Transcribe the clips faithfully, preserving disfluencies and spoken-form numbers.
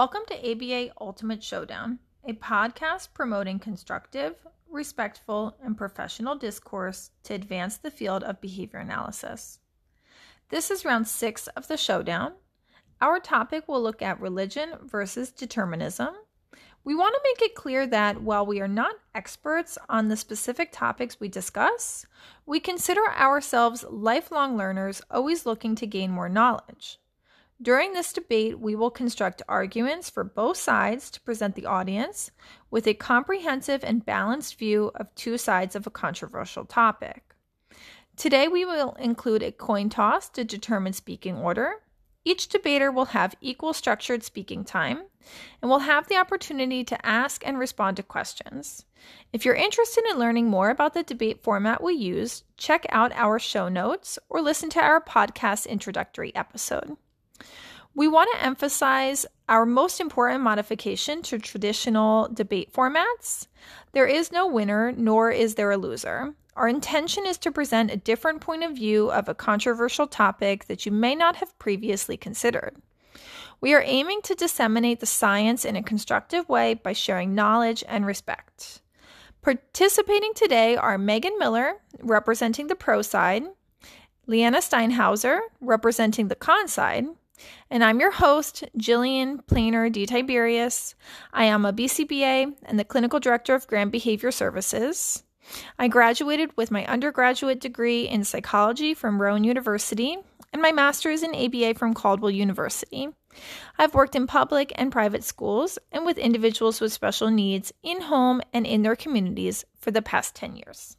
Welcome to A B A Ultimate Showdown, a podcast promoting constructive, respectful, and professional discourse to advance the field of behavior analysis. This is round six of the showdown. Our topic will look at religion versus determinism. We want to make it clear that while we are not experts on the specific topics we discuss, we consider ourselves lifelong learners always looking to gain more knowledge. During this debate, we will construct arguments for both sides to present the audience with a comprehensive and balanced view of two sides of a controversial topic. Today, we will include a coin toss to determine speaking order. Each debater will have equal structured speaking time and will have the opportunity to ask and respond to questions. If you're interested in learning more about the debate format we use, check out our show notes or listen to our podcast introductory episode. We want to emphasize our most important modification to traditional debate formats. There is no winner, nor is there a loser. Our intention is to present a different point of view of a controversial topic that you may not have previously considered. We are aiming to disseminate the science in a constructive way by sharing knowledge and respect. Participating today are Megan Miller, representing the pro side, Leanna Steinhauser, representing the con side, and I'm your host, Jillian Planer D. Tiberius. I am a B C B A and the Clinical Director of Graham Behavior Services. I graduated with my undergraduate degree in psychology from Rowan University and my master's in A B A from Caldwell University. I've worked in public and private schools and with individuals with special needs in home and in their communities for the past ten years.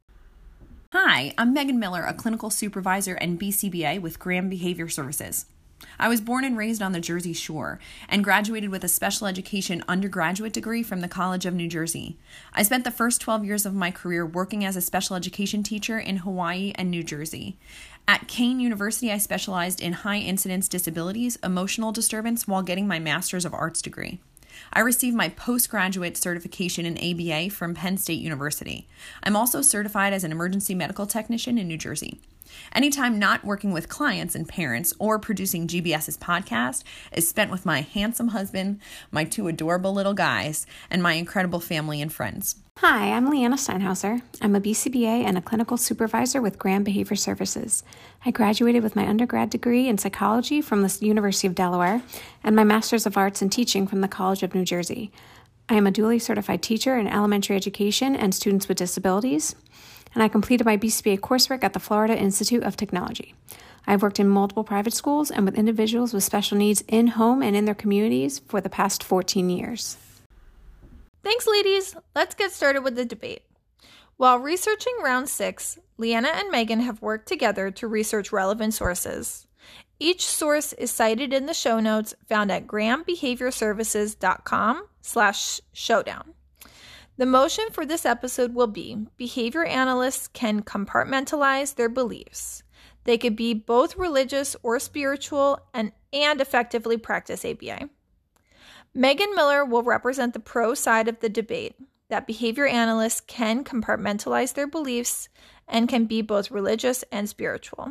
Hi, I'm Megan Miller, a clinical supervisor and B C B A with Graham Behavior Services. I was born and raised on the Jersey Shore and graduated with a special education undergraduate degree from the College of New Jersey. I spent the first twelve years of my career working as a special education teacher in Hawaii and New Jersey. At Kane University, I specialized in high-incidence disabilities, emotional disturbance, while getting my Master's of Arts degree. I received my postgraduate certification in A B A from Penn State University. I'm also certified as an emergency medical technician in New Jersey. Anytime not working with clients and parents or producing G B S's podcast is spent with my handsome husband, my two adorable little guys, and my incredible family and friends. Hi, I'm Leanna Steinhauser. I'm a B C B A and a clinical supervisor with Graham Behavior Services. I graduated with my undergrad degree in psychology from the University of Delaware and my Master's of Arts in Teaching from the College of New Jersey. I am a duly certified teacher in elementary education and students with disabilities, and I completed my B C B A coursework at the Florida Institute of Technology. I've worked in multiple private schools and with individuals with special needs in home and in their communities for the past fourteen years. Thanks, ladies. Let's get started with the debate. While researching round six, Leanna and Megan have worked together to research relevant sources. Each source is cited in the show notes found at grahambehaviorservices.com slash showdown. The motion for this episode will be behavior analysts can compartmentalize their beliefs. They could be both religious or spiritual and, and effectively practice A B A. Megan Miller will represent the pro side of the debate, that behavior analysts can compartmentalize their beliefs and can be both religious and spiritual.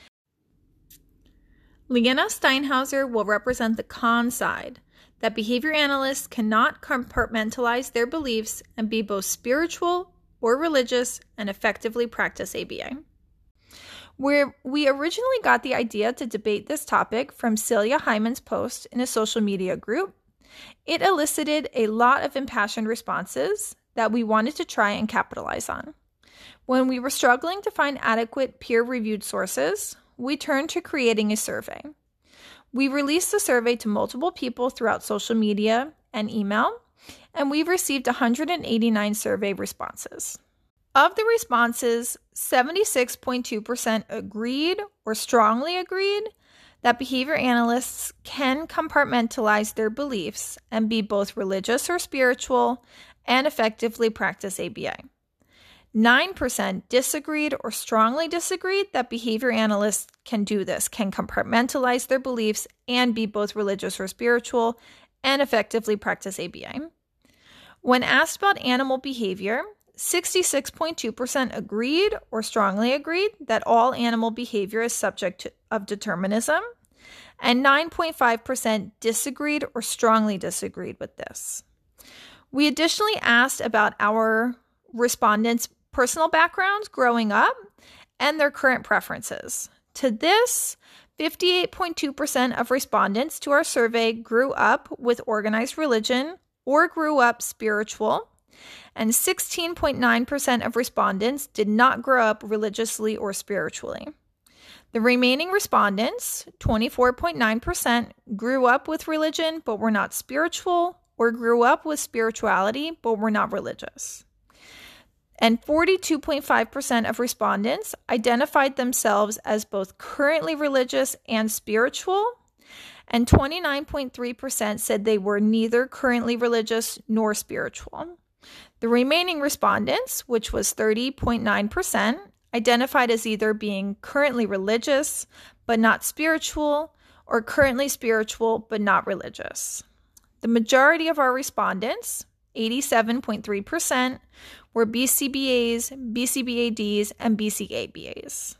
Leanna Steinhauser will represent the con side, that behavior analysts cannot compartmentalize their beliefs and be both spiritual or religious and effectively practice A B A. Where we originally got the idea to debate this topic from Celia Hyman's post in a social media group, it elicited a lot of impassioned responses that we wanted to try and capitalize on. When we were struggling to find adequate peer-reviewed sources, we turned to creating a survey. We released the survey to multiple people throughout social media and email, and we've received one hundred eighty-nine survey responses. Of the responses, seventy-six point two percent agreed or strongly agreed that behavior analysts can compartmentalize their beliefs and be both religious or spiritual and effectively practice A B A. nine percent disagreed or strongly disagreed that behavior analysts can do this, can compartmentalize their beliefs and be both religious or spiritual and effectively practice A B A. When asked about animal behavior, sixty-six point two percent agreed or strongly agreed that all animal behavior is subject to, of determinism, and nine point five percent disagreed or strongly disagreed with this. We additionally asked about our respondents' personal backgrounds growing up and their current preferences. To this, fifty-eight point two percent of respondents to our survey grew up with organized religion or grew up spiritual, and sixteen point nine percent of respondents did not grow up religiously or spiritually. The remaining respondents, twenty-four point nine percent, grew up with religion but were not spiritual, or grew up with spirituality but were not religious. And forty-two point five percent of respondents identified themselves as both currently religious and spiritual, and twenty-nine point three percent said they were neither currently religious nor spiritual. The remaining respondents, which was thirty point nine percent, identified as either being currently religious but not spiritual, or currently spiritual but not religious. The majority of our respondents, eighty-seven point three percent, were B C B As, B C B A Ds, and B C A B As.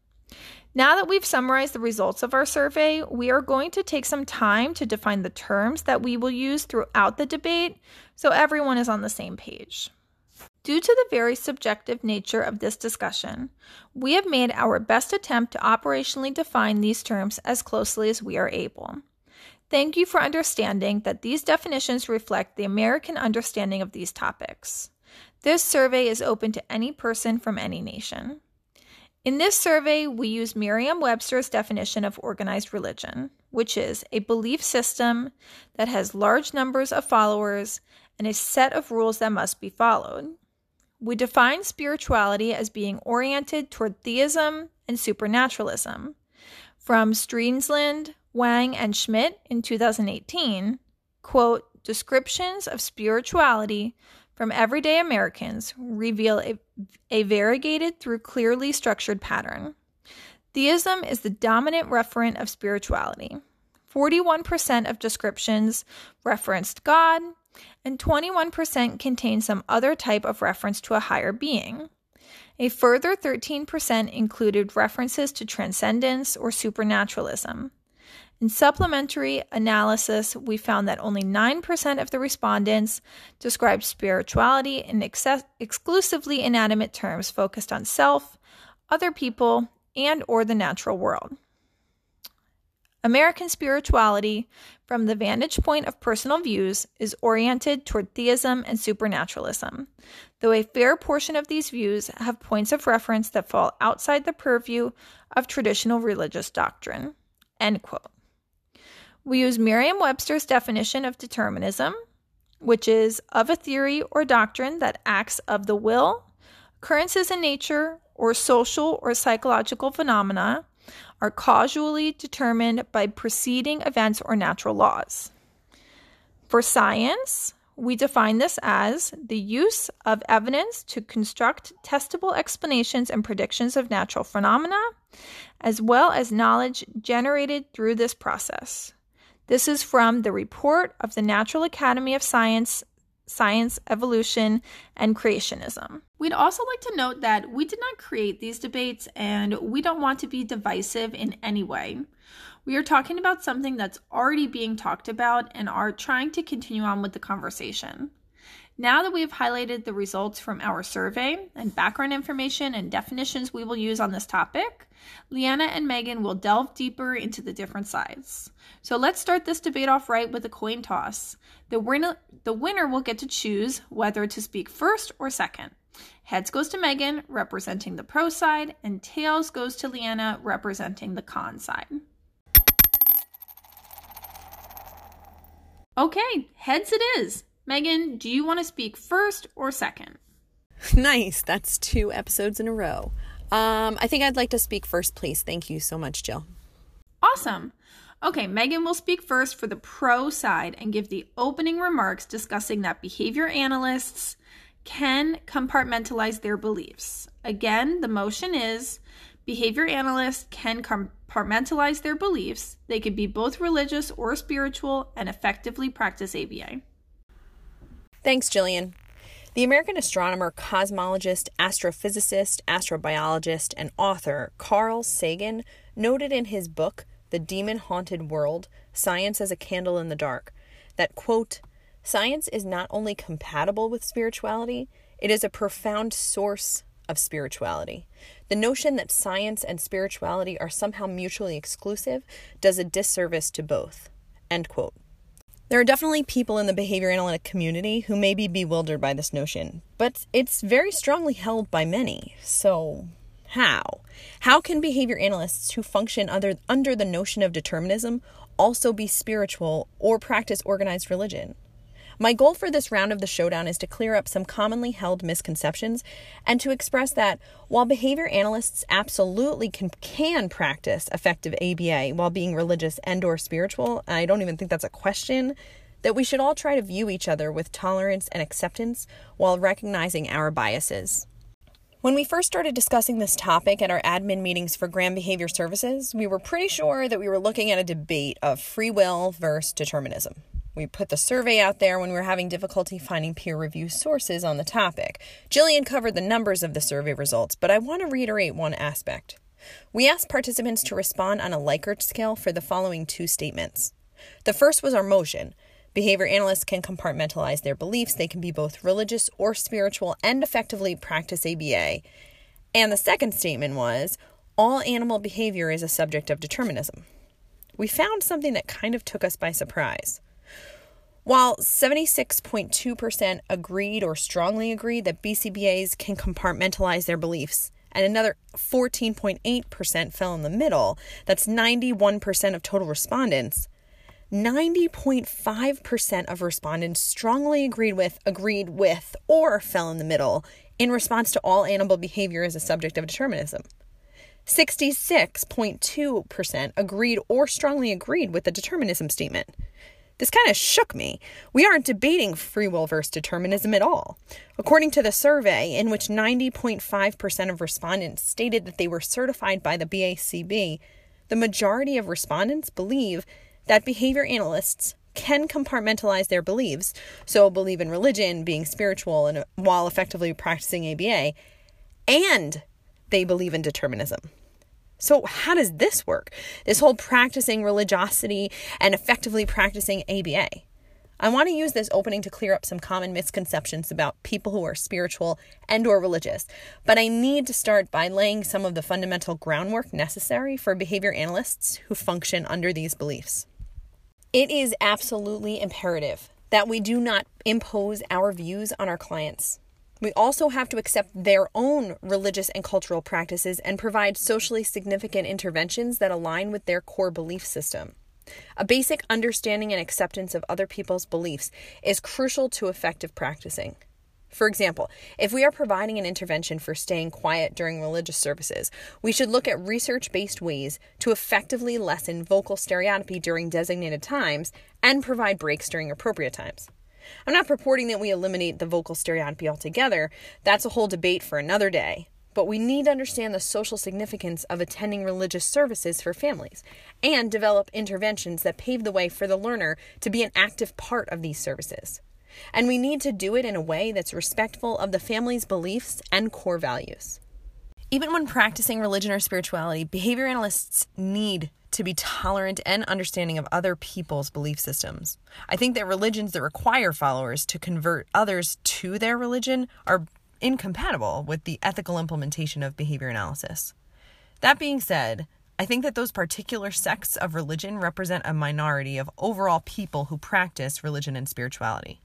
Now that we've summarized the results of our survey, we are going to take some time to define the terms that we will use throughout the debate so everyone is on the same page. Due to the very subjective nature of this discussion, we have made our best attempt to operationally define these terms as closely as we are able. Thank you for understanding that these definitions reflect the American understanding of these topics. This survey is open to any person from any nation. In this survey, we use Merriam-Webster's definition of organized religion, which is a belief system that has large numbers of followers and a set of rules that must be followed. We define spirituality as being oriented toward theism and supernaturalism. From Streensland, Wang, and Schmidt in two thousand eighteen, quote, descriptions of spirituality from everyday Americans reveal a, a variegated through clearly structured pattern. Theism is the dominant referent of spirituality. forty-one percent of descriptions referenced God, and twenty-one percent contained some other type of reference to a higher being. A further thirteen percent included references to transcendence or supernaturalism. In supplementary analysis, we found that only nine percent of the respondents described spirituality in ex- exclusively inanimate terms focused on self, other people, and or the natural world. American spirituality, from the vantage point of personal views, is oriented toward theism and supernaturalism, though a fair portion of these views have points of reference that fall outside the purview of traditional religious doctrine. End quote. We use Merriam-Webster's definition of determinism, which is of a theory or doctrine that acts of the will, occurrences in nature, or social or psychological phenomena are causally determined by preceding events or natural laws. For science, we define this as the use of evidence to construct testable explanations and predictions of natural phenomena, as well as knowledge generated through this process. This is from the report of the Natural Academy of Science, Science, Evolution, and Creationism. We'd also like to note that we did not create these debates and we don't want to be divisive in any way. We are talking about something that's already being talked about and are trying to continue on with the conversation. Now that we have highlighted the results from our survey and background information and definitions we will use on this topic, Leanna and Megan will delve deeper into the different sides. So let's start this debate off right with a coin toss. The winner, the winner will get to choose whether to speak first or second. Heads goes to Megan, representing the pro side, and tails goes to Leanna, representing the con side. Okay, heads it is. Megan, do you want to speak first or second? Nice. That's two episodes in a row. Um, I think I'd like to speak first, please. Thank you so much, Jill. Awesome. Okay, Megan will speak first for the pro side and give the opening remarks discussing that behavior analysts can compartmentalize their beliefs. Again, the motion is behavior analysts can compartmentalize their beliefs. They could be both religious or spiritual and effectively practice A B A. Thanks, Jillian. The American astronomer, cosmologist, astrophysicist, astrobiologist, and author Carl Sagan noted in his book, The Demon-Haunted World, Science as a Candle in the Dark, that, quote, science is not only compatible with spirituality, it is a profound source of spirituality. The notion that science and spirituality are somehow mutually exclusive does a disservice to both, end quote. There are definitely people in the behavior analytic community who may be bewildered by this notion, but it's very strongly held by many. So how? How can behavior analysts who function under, under the notion of determinism also be spiritual or practice organized religion? My goal for this round of the showdown is to clear up some commonly held misconceptions and to express that while behavior analysts absolutely can, can practice effective A B A while being religious and or spiritual, and I don't even think that's a question, that we should all try to view each other with tolerance and acceptance while recognizing our biases. When we first started discussing this topic at our admin meetings for Graham Behavior Services, we were pretty sure that we were looking at a debate of free will versus determinism. We put the survey out there when we were having difficulty finding peer-reviewed sources on the topic. Jillian covered the numbers of the survey results, but I want to reiterate one aspect. We asked participants to respond on a Likert scale for the following two statements. The first was our motion. Behavior analysts can compartmentalize their beliefs. They can be both religious or spiritual and effectively practice A B A. And the second statement was, all animal behavior is a subject of determinism. We found something that kind of took us by surprise. While seventy-six point two percent agreed or strongly agreed that B C B As can compartmentalize their beliefs, and another fourteen point eight percent fell in the middle, that's ninety-one percent of total respondents, ninety point five percent of respondents strongly agreed with, agreed with, or fell in the middle in response to all animal behavior as a subject of determinism. sixty-six point two percent agreed or strongly agreed with the determinism statement. This kind of shook me. We aren't debating free will versus determinism at all. According to the survey, in which ninety point five percent of respondents stated that they were certified by the B A C B, the majority of respondents believe that behavior analysts can compartmentalize their beliefs, so believe in religion, being spiritual, and while effectively practicing A B A, and they believe in determinism. So how does this work? This whole practicing religiosity and effectively practicing A B A. I want to use this opening to clear up some common misconceptions about people who are spiritual and or religious, but I need to start by laying some of the fundamental groundwork necessary for behavior analysts who function under these beliefs. It is absolutely imperative that we do not impose our views on our clients. We also have to accept their own religious and cultural practices and provide socially significant interventions that align with their core belief system. A basic understanding and acceptance of other people's beliefs is crucial to effective practicing. For example, if we are providing an intervention for staying quiet during religious services, we should look at research-based ways to effectively lessen vocal stereotypy during designated times and provide breaks during appropriate times. I'm not purporting that we eliminate the vocal stereotypy altogether. That's a whole debate for another day. But we need to understand the social significance of attending religious services for families and develop interventions that pave the way for the learner to be an active part of these services. And we need to do it in a way that's respectful of the family's beliefs and core values. Even when practicing religion or spirituality, behavior analysts need to be tolerant and understanding of other people's belief systems. I think that religions that require followers to convert others to their religion are incompatible with the ethical implementation of behavior analysis. That being said, I think that those particular sects of religion represent a minority of overall people who practice religion and spirituality.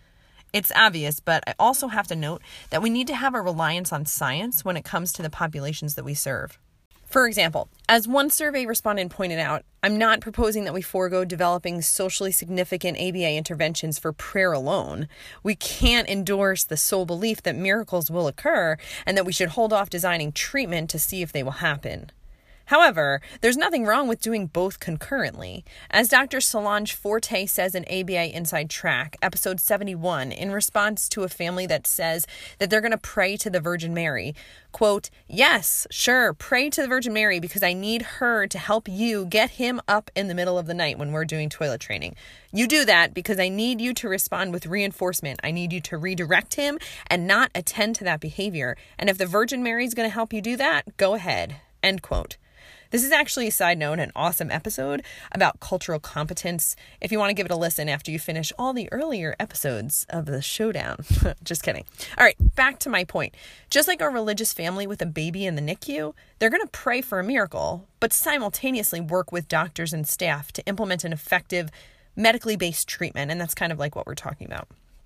It's obvious, but I also have to note that we need to have a reliance on science when it comes to the populations that we serve. For example, as one survey respondent pointed out, I'm not proposing that we forego developing socially significant A B A interventions for prayer alone. We can't endorse the sole belief that miracles will occur and that we should hold off designing treatment to see if they will happen. However, there's nothing wrong with doing both concurrently. As Doctor Solange Forte says in A B A Inside Track, episode seventy-one, in response to a family that says that they're going to pray to the Virgin Mary, quote, yes, sure, pray to the Virgin Mary because I need her to help you get him up in the middle of the night when we're doing toilet training. You do that because I need you to respond with reinforcement. I need you to redirect him and not attend to that behavior. And if the Virgin Mary is going to help you do that, go ahead, end quote. This is actually, a side note, an awesome episode about cultural competence if you want to give it a listen after you finish all the earlier episodes of the Showdown. Just kidding. All right, back to my point. Just like a religious family with a baby in the N I C U, they're going to pray for a miracle, but simultaneously work with doctors and staff to implement an effective medically based treatment, and that's kind of like what we're talking about.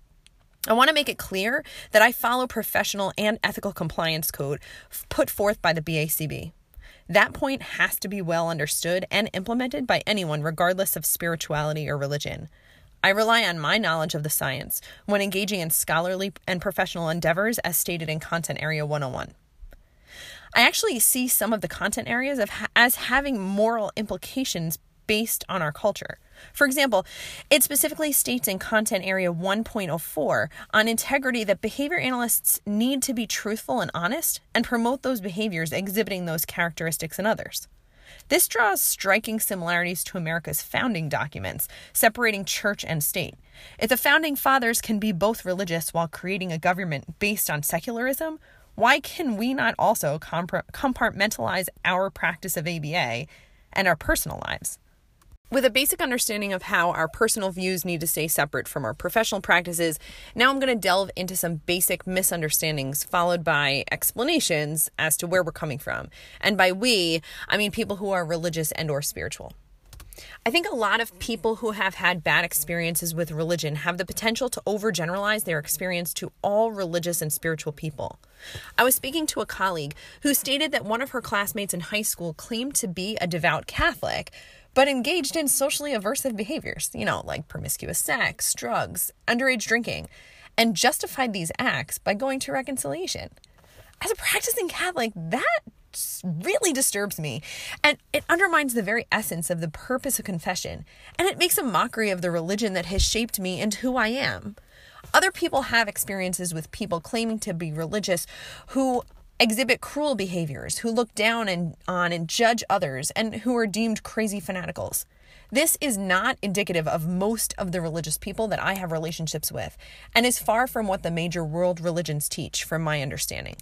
I want to make it clear that I follow professional and ethical compliance code put forth by the B A C B. That point has to be well understood and implemented by anyone, regardless of spirituality or religion. I rely on my knowledge of the science when engaging in scholarly and professional endeavors as stated in Content Area one oh one. I actually see some of the content areas of ha- as having moral implications based on our culture. For example, it specifically states in Content Area one point oh four on integrity that behavior analysts need to be truthful and honest and promote those behaviors exhibiting those characteristics in others. This draws striking similarities to America's founding documents, separating church and state. If the founding fathers can be both religious while creating a government based on secularism, why can we not also compartmentalize our practice of A B A and our personal lives? With a basic understanding of how our personal views need to stay separate from our professional practices, now I'm going to delve into some basic misunderstandings followed by explanations as to where we're coming from. And by we, I mean people who are religious and or spiritual. I think a lot of people who have had bad experiences with religion have the potential to overgeneralize their experience to all religious and spiritual people. I was speaking to a colleague who stated that one of her classmates in high school claimed to be a devout Catholic, but engaged in socially aversive behaviors, you know, like promiscuous sex, drugs, underage drinking, and justified these acts by going to reconciliation. As a practicing Catholic, that really disturbs me, and it undermines the very essence of the purpose of confession, and it makes a mockery of the religion that has shaped me into who I am. Other people have experiences with people claiming to be religious who exhibit cruel behaviors, who look down and on and judge others, and who are deemed crazy fanaticals. This is not indicative of most of the religious people that I have relationships with, and is far from what the major world religions teach, from my understanding.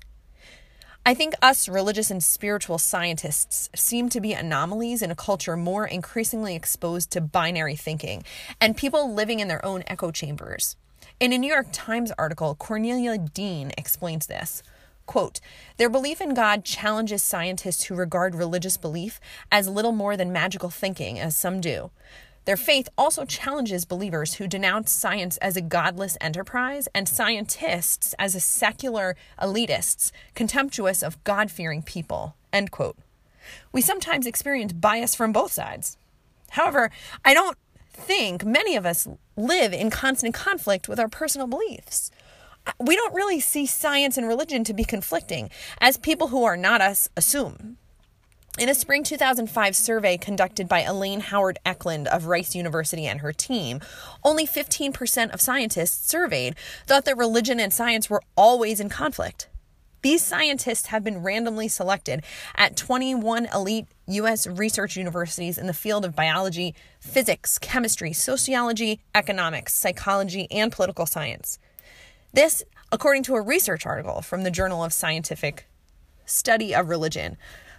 I think us religious and spiritual scientists seem to be anomalies in a culture more increasingly exposed to binary thinking, and people living in their own echo chambers. In a New York Times article, Cornelia Dean explains this. Quote, their belief in God challenges scientists who regard religious belief as little more than magical thinking, as some do. Their faith also challenges believers who denounce science as a godless enterprise and scientists as a secular elitists, contemptuous of God-fearing people, end quote. We sometimes experience bias from both sides. However, I don't think many of us live in constant conflict with our personal beliefs. We don't really see science and religion to be conflicting, as people who are not us assume. In a spring two thousand five survey conducted by Elaine Howard Eklund of Rice University and her team, only fifteen percent of scientists surveyed thought that religion and science were always in conflict. These scientists have been randomly selected at twenty-one elite U S research universities in the field of biology, physics, chemistry, sociology, economics, psychology, and political science. This, according to a research article from the Journal of Scientific Study of Religion.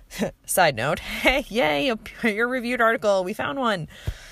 Side note, hey, yay, a peer-reviewed article. We found one.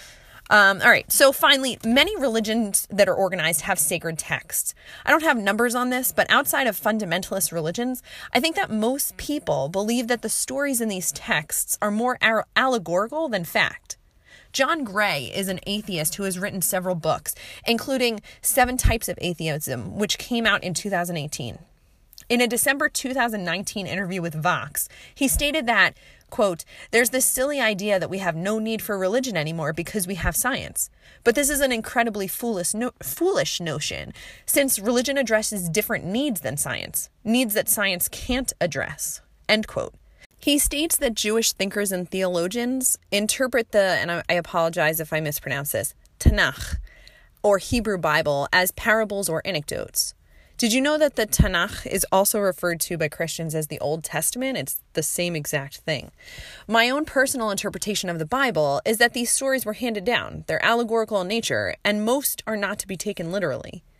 Um, all right. So finally, many religions that are organized have sacred texts. I don't have numbers on this, but outside of fundamentalist religions, I think that most people believe that the stories in these texts are more allegorical than fact. John Gray is an atheist who has written several books, including Seven Types of Atheism, which came out in two thousand eighteen. In a December two thousand nineteen interview with Vox, he stated that, quote, there's this silly idea that we have no need for religion anymore because we have science. But this is an incredibly foolish, no- foolish notion, since religion addresses different needs than science, needs that science can't address, end quote. He states that Jewish thinkers and theologians interpret the, and I, I apologize if I mispronounce this, Tanakh, or Hebrew Bible, as parables or anecdotes. Did you know that the Tanakh is also referred to by Christians as the Old Testament? It's the same exact thing. My own personal interpretation of the Bible is that these stories were handed down. They're allegorical in nature, and most are not to be taken literally.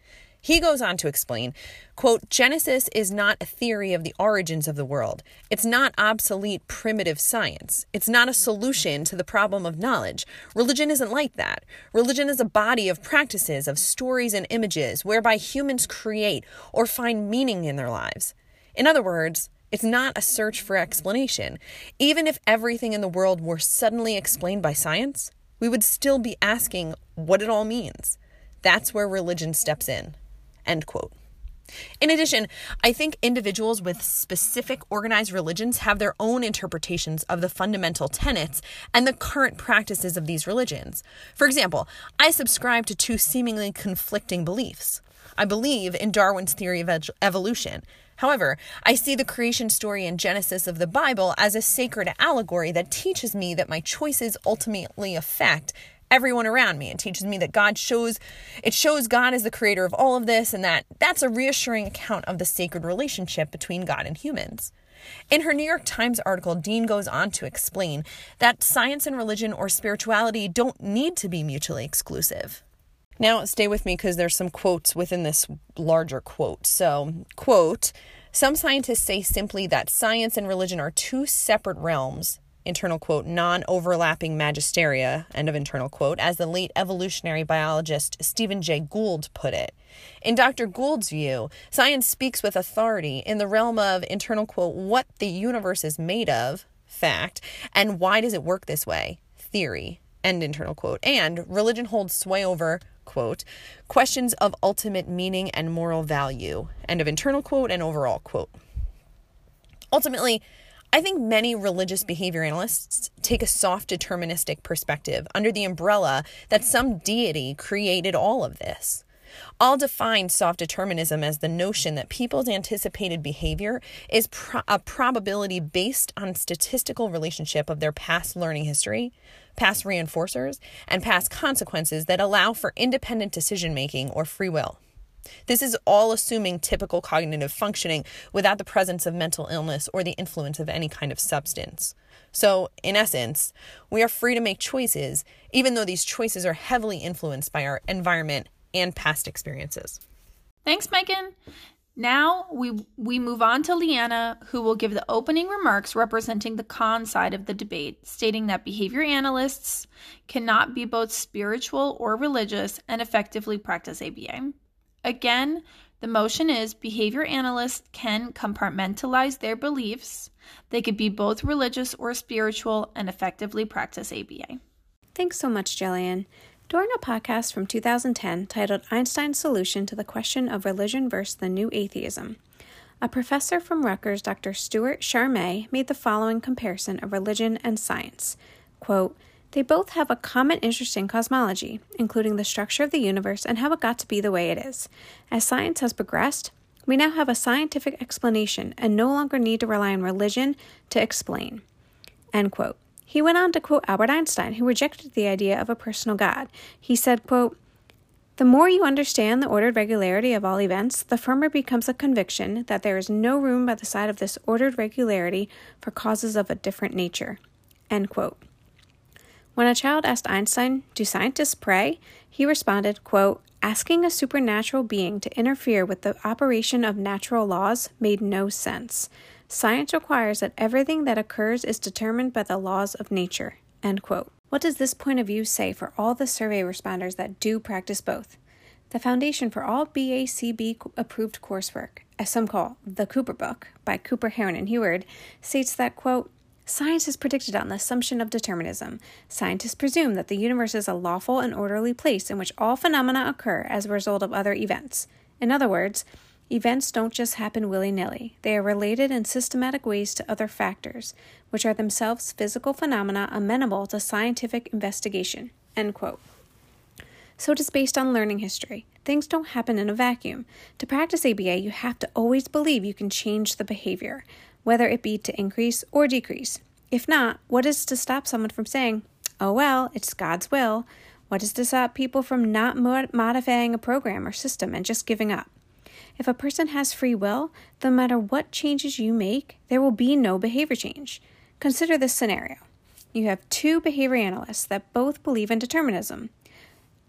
He goes on to explain, quote, Genesis is not a theory of the origins of the world. It's not obsolete primitive science. It's not a solution to the problem of knowledge. Religion isn't like that. Religion is a body of practices, of stories and images, whereby humans create or find meaning in their lives. In other words, it's not a search for explanation. Even if everything in the world were suddenly explained by science, we would still be asking what it all means. That's where religion steps in. End quote. In addition, I think individuals with specific organized religions have their own interpretations of the fundamental tenets and the current practices of these religions. For example, I subscribe to two seemingly conflicting beliefs. I believe in Darwin's theory of ev- evolution. However, I see the creation story in Genesis of the Bible as a sacred allegory that teaches me that my choices ultimately affect everyone around me. It teaches me that God shows, it shows God as the creator of all of this, and that that's a reassuring account of the sacred relationship between God and humans. In her New York Times article, Dean goes on to explain that science and religion or spirituality don't need to be mutually exclusive. Now, stay with me because there's some quotes within this larger quote. So, quote, some scientists say simply that science and religion are two separate realms, internal quote, non-overlapping magisteria, end of internal quote, as the late evolutionary biologist Stephen Jay Gould put it. In Doctor Gould's view, science speaks with authority in the realm of, internal quote, what the universe is made of, fact, and why does it work this way, theory, end internal quote, and religion holds sway over, quote, questions of ultimate meaning and moral value, end of internal quote and overall quote. Ultimately, I think many religious behavior analysts take a soft deterministic perspective under the umbrella that some deity created all of this. I'll define soft determinism as the notion that people's anticipated behavior is pro- a probability based on statistical relationship of their past learning history, past reinforcers, and past consequences that allow for independent decision-making or free will. This is all assuming typical cognitive functioning without the presence of mental illness or the influence of any kind of substance. So, in essence, we are free to make choices, even though these choices are heavily influenced by our environment and past experiences. Thanks, Megan. Now we we move on to Leanna, who will give the opening remarks representing the con side of the debate, stating that behavior analysts cannot be both spiritual or religious and effectively practice A B A. Again, the motion is behavior analysts can compartmentalize their beliefs. They could be both religious or spiritual and effectively practice A B A. Thanks so much, Jillian. During a podcast from two thousand ten titled Einstein's Solution to the Question of Religion versus the New Atheism, a professor from Rutgers, Doctor Stuart Charmé, made the following comparison of religion and science. Quote, they both have a common interest in cosmology, including the structure of the universe and how it got to be the way it is. As science has progressed, we now have a scientific explanation and no longer need to rely on religion to explain. End quote. He went on to quote Albert Einstein, who rejected the idea of a personal God. He said, quote, the more you understand the ordered regularity of all events, the firmer becomes a conviction that there is no room by the side of this ordered regularity for causes of a different nature. End quote. When a child asked Einstein, do scientists pray? He responded, quote, asking a supernatural being to interfere with the operation of natural laws made no sense. Science requires that everything that occurs is determined by the laws of nature. End quote. What does this point of view say for all the survey responders that do practice both? The foundation for all B A C B-approved coursework, as some call the Cooper Book by Cooper, Heron, and Heward, states that, quote, science is predicted on the assumption of determinism. Scientists presume that the universe is a lawful and orderly place in which all phenomena occur as a result of other events. In other words, events don't just happen willy-nilly. They are related in systematic ways to other factors, which are themselves physical phenomena amenable to scientific investigation. End quote. So it is based on learning history. Things don't happen in a vacuum. To practice A B A, you have to always believe you can change the behavior, whether it be to increase or decrease. If not, what is to stop someone from saying, oh well, it's God's will? What is to stop people from not mod- modifying a program or system and just giving up? If a person has free will, no matter what changes you make, there will be no behavior change. Consider this scenario. You have two behavior analysts that both believe in determinism.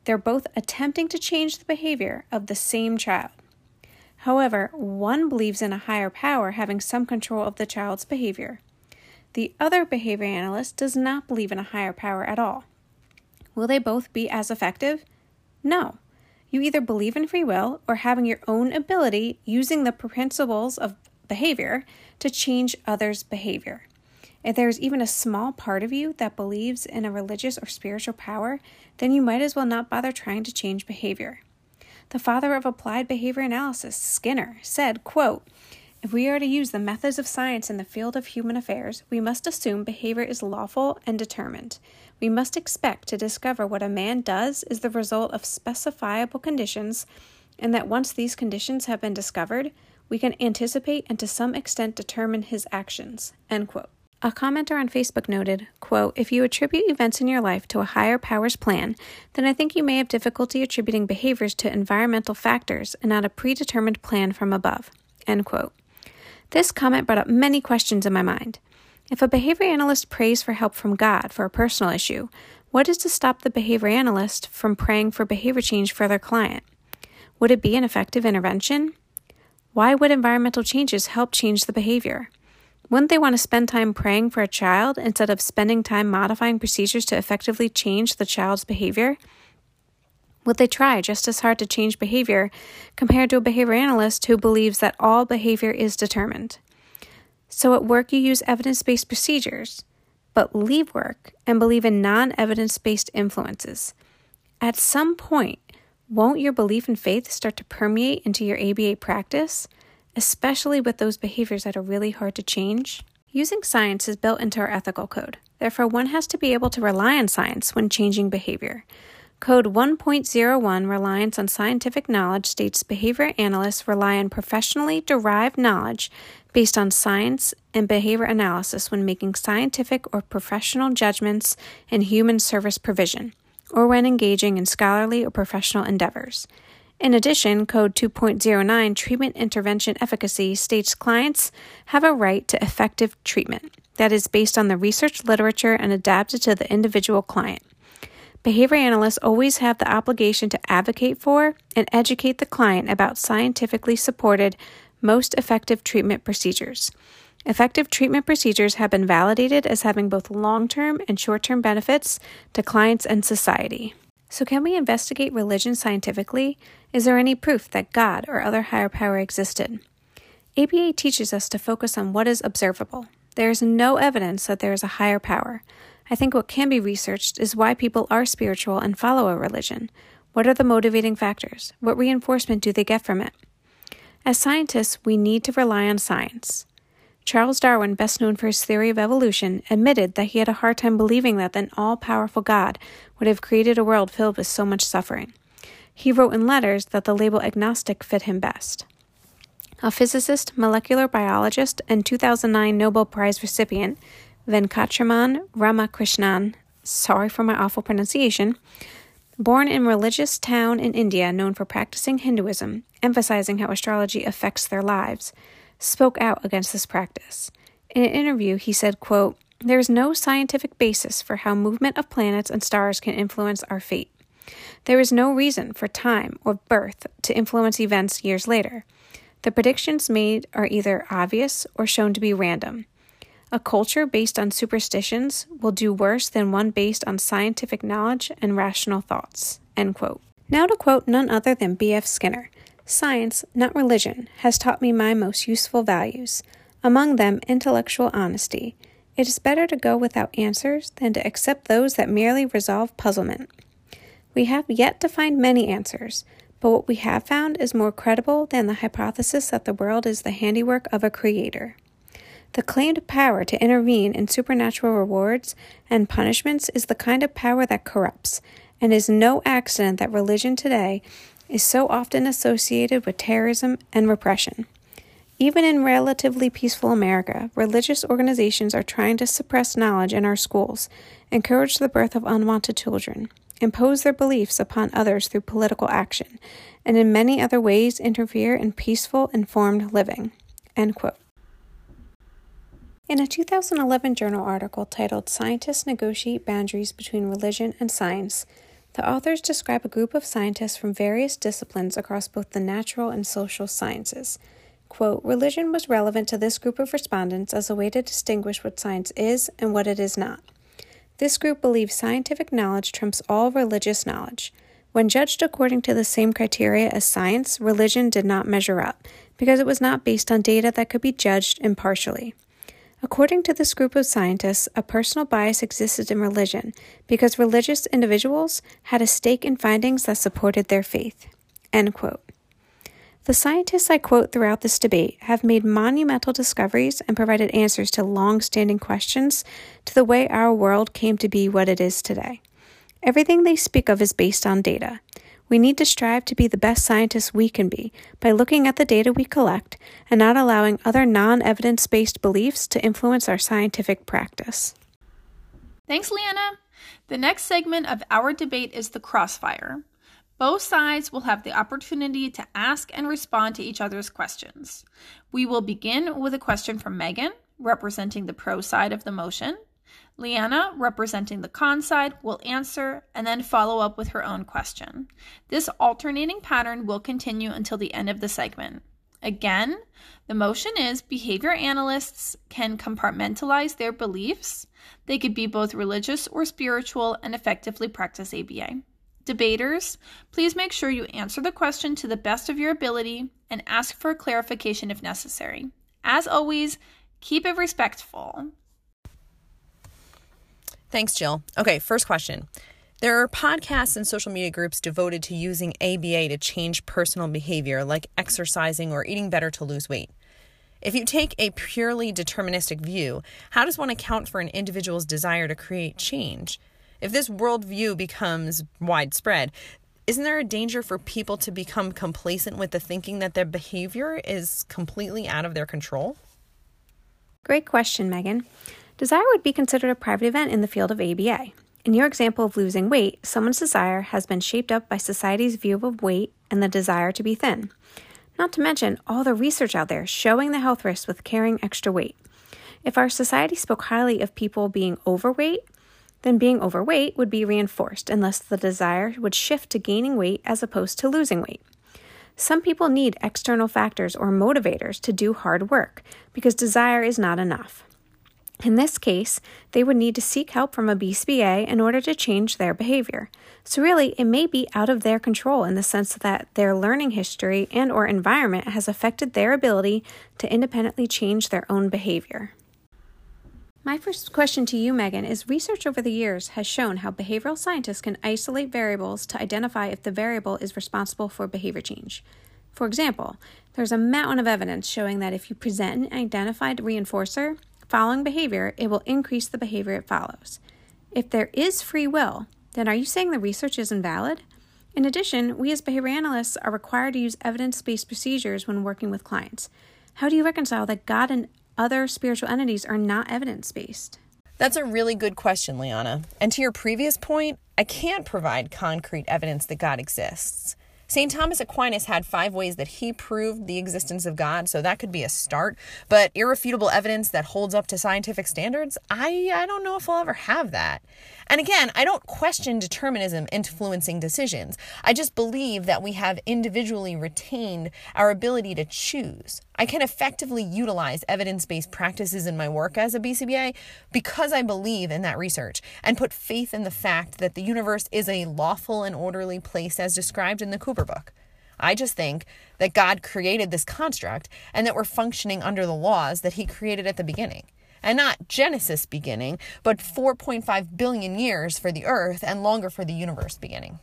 they're both attempting to change the behavior of the same child. However, one believes in a higher power having some control of the child's behavior. The other behavior analyst does not believe in a higher power at all. Will they both be as effective? No. You either believe in free will or having your own ability using the principles of behavior to change others' behavior. If there is even a small part of you that believes in a religious or spiritual power, then you might as well not bother trying to change behavior. The father of applied behavior analysis, Skinner, said, quote, "If we are to use the methods of science in the field of human affairs, we must assume behavior is lawful and determined. We must expect to discover what a man does is the result of specifiable conditions, and that once these conditions have been discovered, we can anticipate and to some extent determine his actions." End quote. A commenter on Facebook noted, quote, "If you attribute events in your life to a higher power's plan, then I think you may have difficulty attributing behaviors to environmental factors and not a predetermined plan from above." End quote. This comment brought up many questions in my mind. If a behavior analyst prays for help from God for a personal issue, what is to stop the behavior analyst from praying for behavior change for their client? Would it be an effective intervention? Why would environmental changes help change the behavior? Wouldn't they want to spend time praying for a child instead of spending time modifying procedures to effectively change the child's behavior? Would they try just as hard to change behavior compared to a behavior analyst who believes that all behavior is determined? So at work you use evidence-based procedures, but leave work and believe in non-evidence-based influences. At some point, won't your belief and faith start to permeate into your A B A practice, especially with those behaviors that are really hard to change? Using science is built into our ethical code. Therefore, one has to be able to rely on science when changing behavior. Code one point oh one, Reliance on Scientific Knowledge, states behavior analysts rely on professionally derived knowledge based on science and behavior analysis when making scientific or professional judgments in human service provision, or when engaging in scholarly or professional endeavors. In addition, Code two point oh nine, Treatment Intervention Efficacy, states clients have a right to effective treatment that is based on the research literature and adapted to the individual client. Behavior analysts always have the obligation to advocate for and educate the client about scientifically supported, most effective treatment procedures. Effective treatment procedures have been validated as having both long-term and short-term benefits to clients and society. So can we investigate religion scientifically? Is there any proof that God or other higher power existed? A B A teaches us to focus on what is observable. There is no evidence that there is a higher power. I think what can be researched is why people are spiritual and follow a religion. What are the motivating factors? What reinforcement do they get from it? As scientists, we need to rely on science. Charles Darwin, best known for his theory of evolution, admitted that he had a hard time believing that an all-powerful God would have created a world filled with so much suffering. He wrote in letters that the label agnostic fit him best. A physicist, molecular biologist, and two thousand nine Nobel Prize recipient, Venkataraman Ramakrishnan, sorry for my awful pronunciation, born in a religious town in India known for practicing Hinduism, emphasizing how astrology affects their lives, spoke out against this practice. In an interview, he said, quote, "There is no scientific basis for how movement of planets and stars can influence our fate. There is no reason for time or birth to influence events years later. The predictions made are either obvious or shown to be random. A culture based on superstitions will do worse than one based on scientific knowledge and rational thoughts." End quote. Now to quote none other than B F Skinner, "Science, not religion, has taught me my most useful values, among them intellectual honesty. It is better to go without answers than to accept those that merely resolve puzzlement. We have yet to find many answers, but what we have found is more credible than the hypothesis that the world is the handiwork of a creator. The claimed power to intervene in supernatural rewards and punishments is the kind of power that corrupts, and is no accident that religion today is so often associated with terrorism and repression. Even in relatively peaceful America, religious organizations are trying to suppress knowledge in our schools, encourage the birth of unwanted children, impose their beliefs upon others through political action, and in many other ways interfere in peaceful, informed living." End quote. In a two thousand eleven journal article titled "Scientists Negotiate Boundaries Between Religion and Science," The authors describe a group of scientists from various disciplines across both the natural and social sciences. Quote, religion was relevant to this group of respondents as a way to distinguish what science is and what it is not. This group believes scientific knowledge trumps all religious knowledge. When judged according to the same criteria as science, religion did not measure up, because it was not based on data that could be judged impartially. According to this group of scientists, a personal bias existed in religion because religious individuals had a stake in findings that supported their faith. End quote. The scientists I quote throughout this debate have made monumental discoveries and provided answers to long-standing questions to the way our world came to be what it is today. Everything they speak of is based on data. We need to strive to be the best scientists we can be by looking at the data we collect and not allowing other non-evidence-based beliefs to influence our scientific practice. Thanks, Leanna. The next segment of our debate is the crossfire. Both sides will have the opportunity to ask and respond to each other's questions. We will begin with a question from Megan, representing the pro side of the motion. Leanna, representing the con side, will answer and then follow up with her own question. This alternating pattern will continue until the end of the segment. Again, the motion is behavior analysts can compartmentalize their beliefs. They could be both religious or spiritual and effectively practice A B A. Debaters, please make sure you answer the question to the best of your ability and ask for clarification if necessary. As always, keep it respectful. Thanks, Jill. Okay, first question. There are podcasts and social media groups devoted to using A B A to change personal behavior, like exercising or eating better to lose weight. If you take a purely deterministic view, how does one account for an individual's desire to create change? If this worldview becomes widespread, isn't there a danger for people to become complacent with the thinking that their behavior is completely out of their control? Great question, Megan. Desire would be considered a private event in the field of A B A. In your example of losing weight, someone's desire has been shaped up by society's view of weight and the desire to be thin. Not to mention all the research out there showing the health risks with carrying extra weight. If our society spoke highly of people being overweight, then being overweight would be reinforced unless the desire would shift to gaining weight as opposed to losing weight. Some people need external factors or motivators to do hard work because desire is not enough. In this case, they would need to seek help from a B C B A in order to change their behavior. So really, it may be out of their control in the sense that their learning history and or environment has affected their ability to independently change their own behavior. My first question to you, Megan, is research over the years has shown how behavioral scientists can isolate variables to identify if the variable is responsible for behavior change. For example, there's a mountain of evidence showing that if you present an identified reinforcer following behavior, it will increase the behavior it follows. If there is free will, then are you saying the research is invalid? In addition, we as behavior analysts are required to use evidence-based procedures when working with clients. How do you reconcile that God and other spiritual entities are not evidence-based? That's a really good question, Liana. And to your previous point, I can't provide concrete evidence that God exists. Saint Thomas Aquinas had five ways that he proved the existence of God, so that could be a start. But irrefutable evidence that holds up to scientific standards, I, I don't know if I'll ever have that. And again, I don't question determinism influencing decisions. I just believe that we have individually retained our ability to choose. I can effectively utilize evidence-based practices in my work as a B C B A because I believe in that research and put faith in the fact that the universe is a lawful and orderly place as described in the Cooper book. I just think that God created this construct and that we're functioning under the laws that he created at the beginning. And not Genesis beginning, but four point five billion years for the earth and longer for the universe beginning.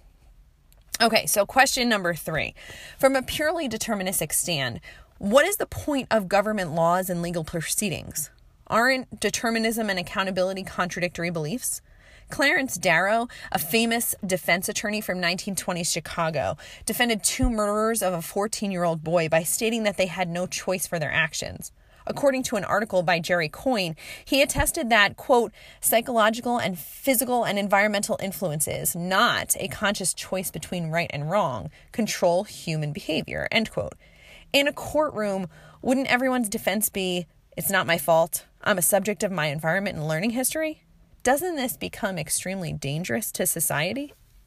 Okay, so question number three. From a purely deterministic stand, what is the point of government laws and legal proceedings? Aren't determinism and accountability contradictory beliefs? Clarence Darrow, a famous defense attorney from nineteen twenties Chicago, defended two murderers of a fourteen-year-old boy by stating that they had no choice for their actions. According to an article by Jerry Coyne, he attested that, quote, psychological and physical and environmental influences, not a conscious choice between right and wrong, control human behavior, end quote. In a courtroom, wouldn't everyone's defense be, it's not my fault, I'm a subject of my environment and learning history? Doesn't this become extremely dangerous to society?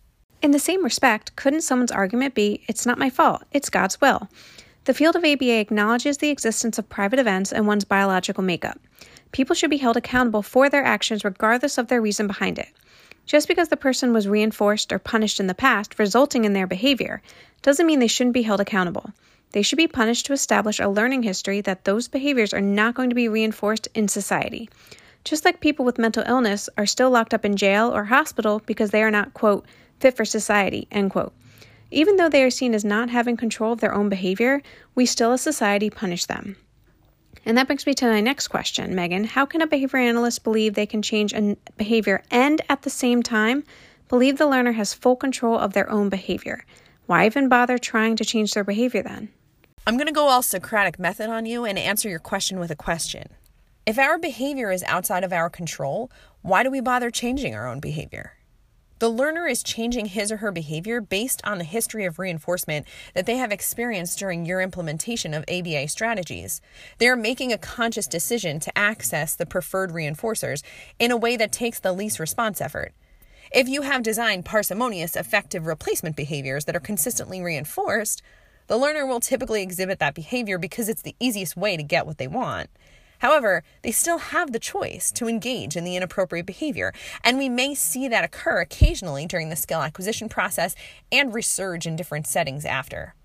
In the same respect, couldn't someone's argument be, it's not my fault, it's God's will? The field of A B A acknowledges the existence of private events and one's biological makeup. People should be held accountable for their actions regardless of their reason behind it. Just because the person was reinforced or punished in the past, resulting in their behavior, doesn't mean they shouldn't be held accountable. They should be punished to establish a learning history that those behaviors are not going to be reinforced in society. Just like people with mental illness are still locked up in jail or hospital because they are not, quote, fit for society, end quote. Even though they are seen as not having control of their own behavior, we still as society punish them. And that brings me to my next question, Megan. How can a behavior analyst believe they can change a behavior and at the same time believe the learner has full control of their own behavior? Why even bother trying to change their behavior then? I'm going to go all Socratic method on you and answer your question with a question. If our behavior is outside of our control, why do we bother changing our own behavior? The learner is changing his or her behavior based on the history of reinforcement that they have experienced during your implementation of A B A strategies. They are making a conscious decision to access the preferred reinforcers in a way that takes the least response effort. If you have designed parsimonious, effective replacement behaviors that are consistently reinforced, the learner will typically exhibit that behavior because it's the easiest way to get what they want. However, they still have the choice to engage in the inappropriate behavior, and we may see that occur occasionally during the skill acquisition process and resurge in different settings after.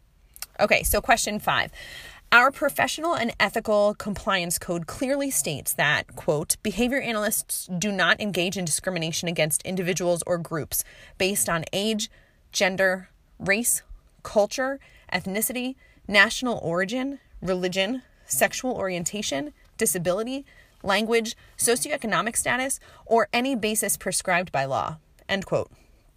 Okay, so question five. Our professional and ethical compliance code clearly states that, quote, behavior analysts do not engage in discrimination against individuals or groups based on age, gender, race, culture, ethnicity, national origin, religion, sexual orientation, disability, language, socioeconomic status, or any basis prescribed by law, end quote.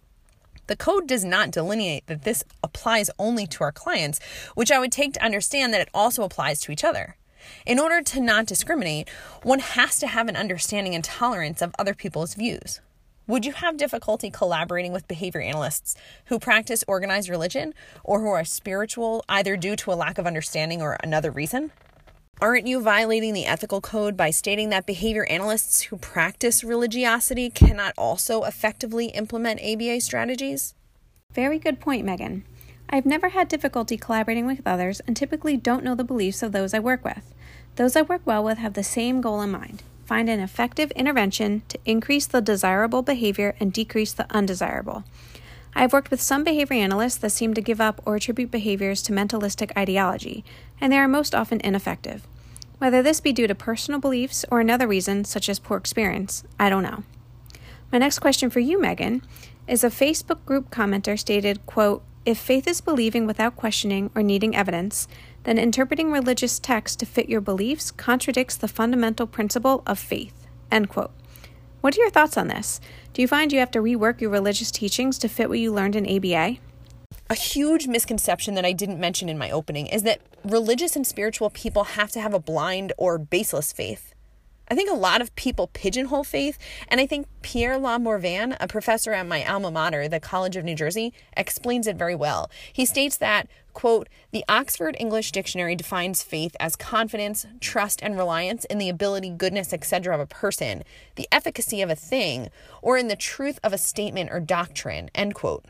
The code does not delineate that this applies only to our clients, which I would take to understand that it also applies to each other. In order to not discriminate, one has to have an understanding and tolerance of other people's views. Would you have difficulty collaborating with behavior analysts who practice organized religion or who are spiritual, either due to a lack of understanding or another reason? Aren't you violating the ethical code by stating that behavior analysts who practice religiosity cannot also effectively implement A B A strategies? Very good point, Megan. I've never had difficulty collaborating with others and typically don't know the beliefs of those I work with. Those I work well with have the same goal in mind: find an effective intervention to increase the desirable behavior and decrease the undesirable. I have worked with some behavior analysts that seem to give up or attribute behaviors to mentalistic ideology, and they are most often ineffective. Whether this be due to personal beliefs or another reason, such as poor experience, I don't know. My next question for you, Megan, is a Facebook group commenter stated, quote, if faith is believing without questioning or needing evidence, then interpreting religious texts to fit your beliefs contradicts the fundamental principle of faith, end quote. What are your thoughts on this? Do you find you have to rework your religious teachings to fit what you learned in A B A? A huge misconception that I didn't mention in my opening is that religious and spiritual people have to have a blind or baseless faith. I think a lot of people pigeonhole faith, and I think Pierre Lamorvan, a professor at my alma mater, the College of New Jersey, explains it very well. He states that, quote, the Oxford English Dictionary defines faith as confidence, trust, and reliance in the ability, goodness, et cetera of a person, the efficacy of a thing, or in the truth of a statement or doctrine, end quote.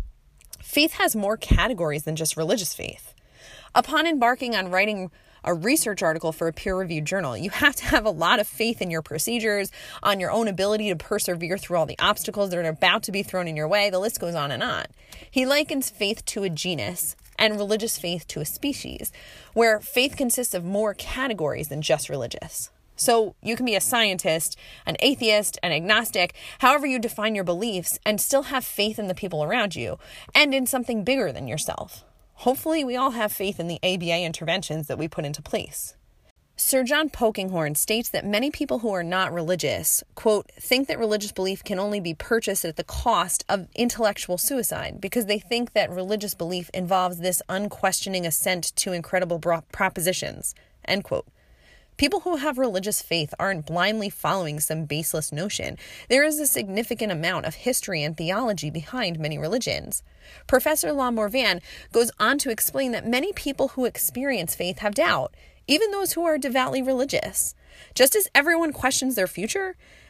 Faith has more categories than just religious faith. Upon embarking on writing a research article for a peer-reviewed journal, you have to have a lot of faith in your procedures, on your own ability to persevere through all the obstacles that are about to be thrown in your way. The list goes on and on. He likens faith to a genus and religious faith to a species, where faith consists of more categories than just religious. So you can be a scientist, an atheist, an agnostic, however you define your beliefs, and still have faith in the people around you and in something bigger than yourself. Hopefully we all have faith in the A B A interventions that we put into place. Sir John Polkinghorne states that many people who are not religious, quote, think that religious belief can only be purchased at the cost of intellectual suicide because they think that religious belief involves this unquestioning assent to incredible propositions, end quote. People who have religious faith aren't blindly following some baseless notion. There is a significant amount of history and theology behind many religions. Professor Lamorvan goes on to explain that many people who experience faith have doubt, even those who are devoutly religious. Just as everyone questions their future,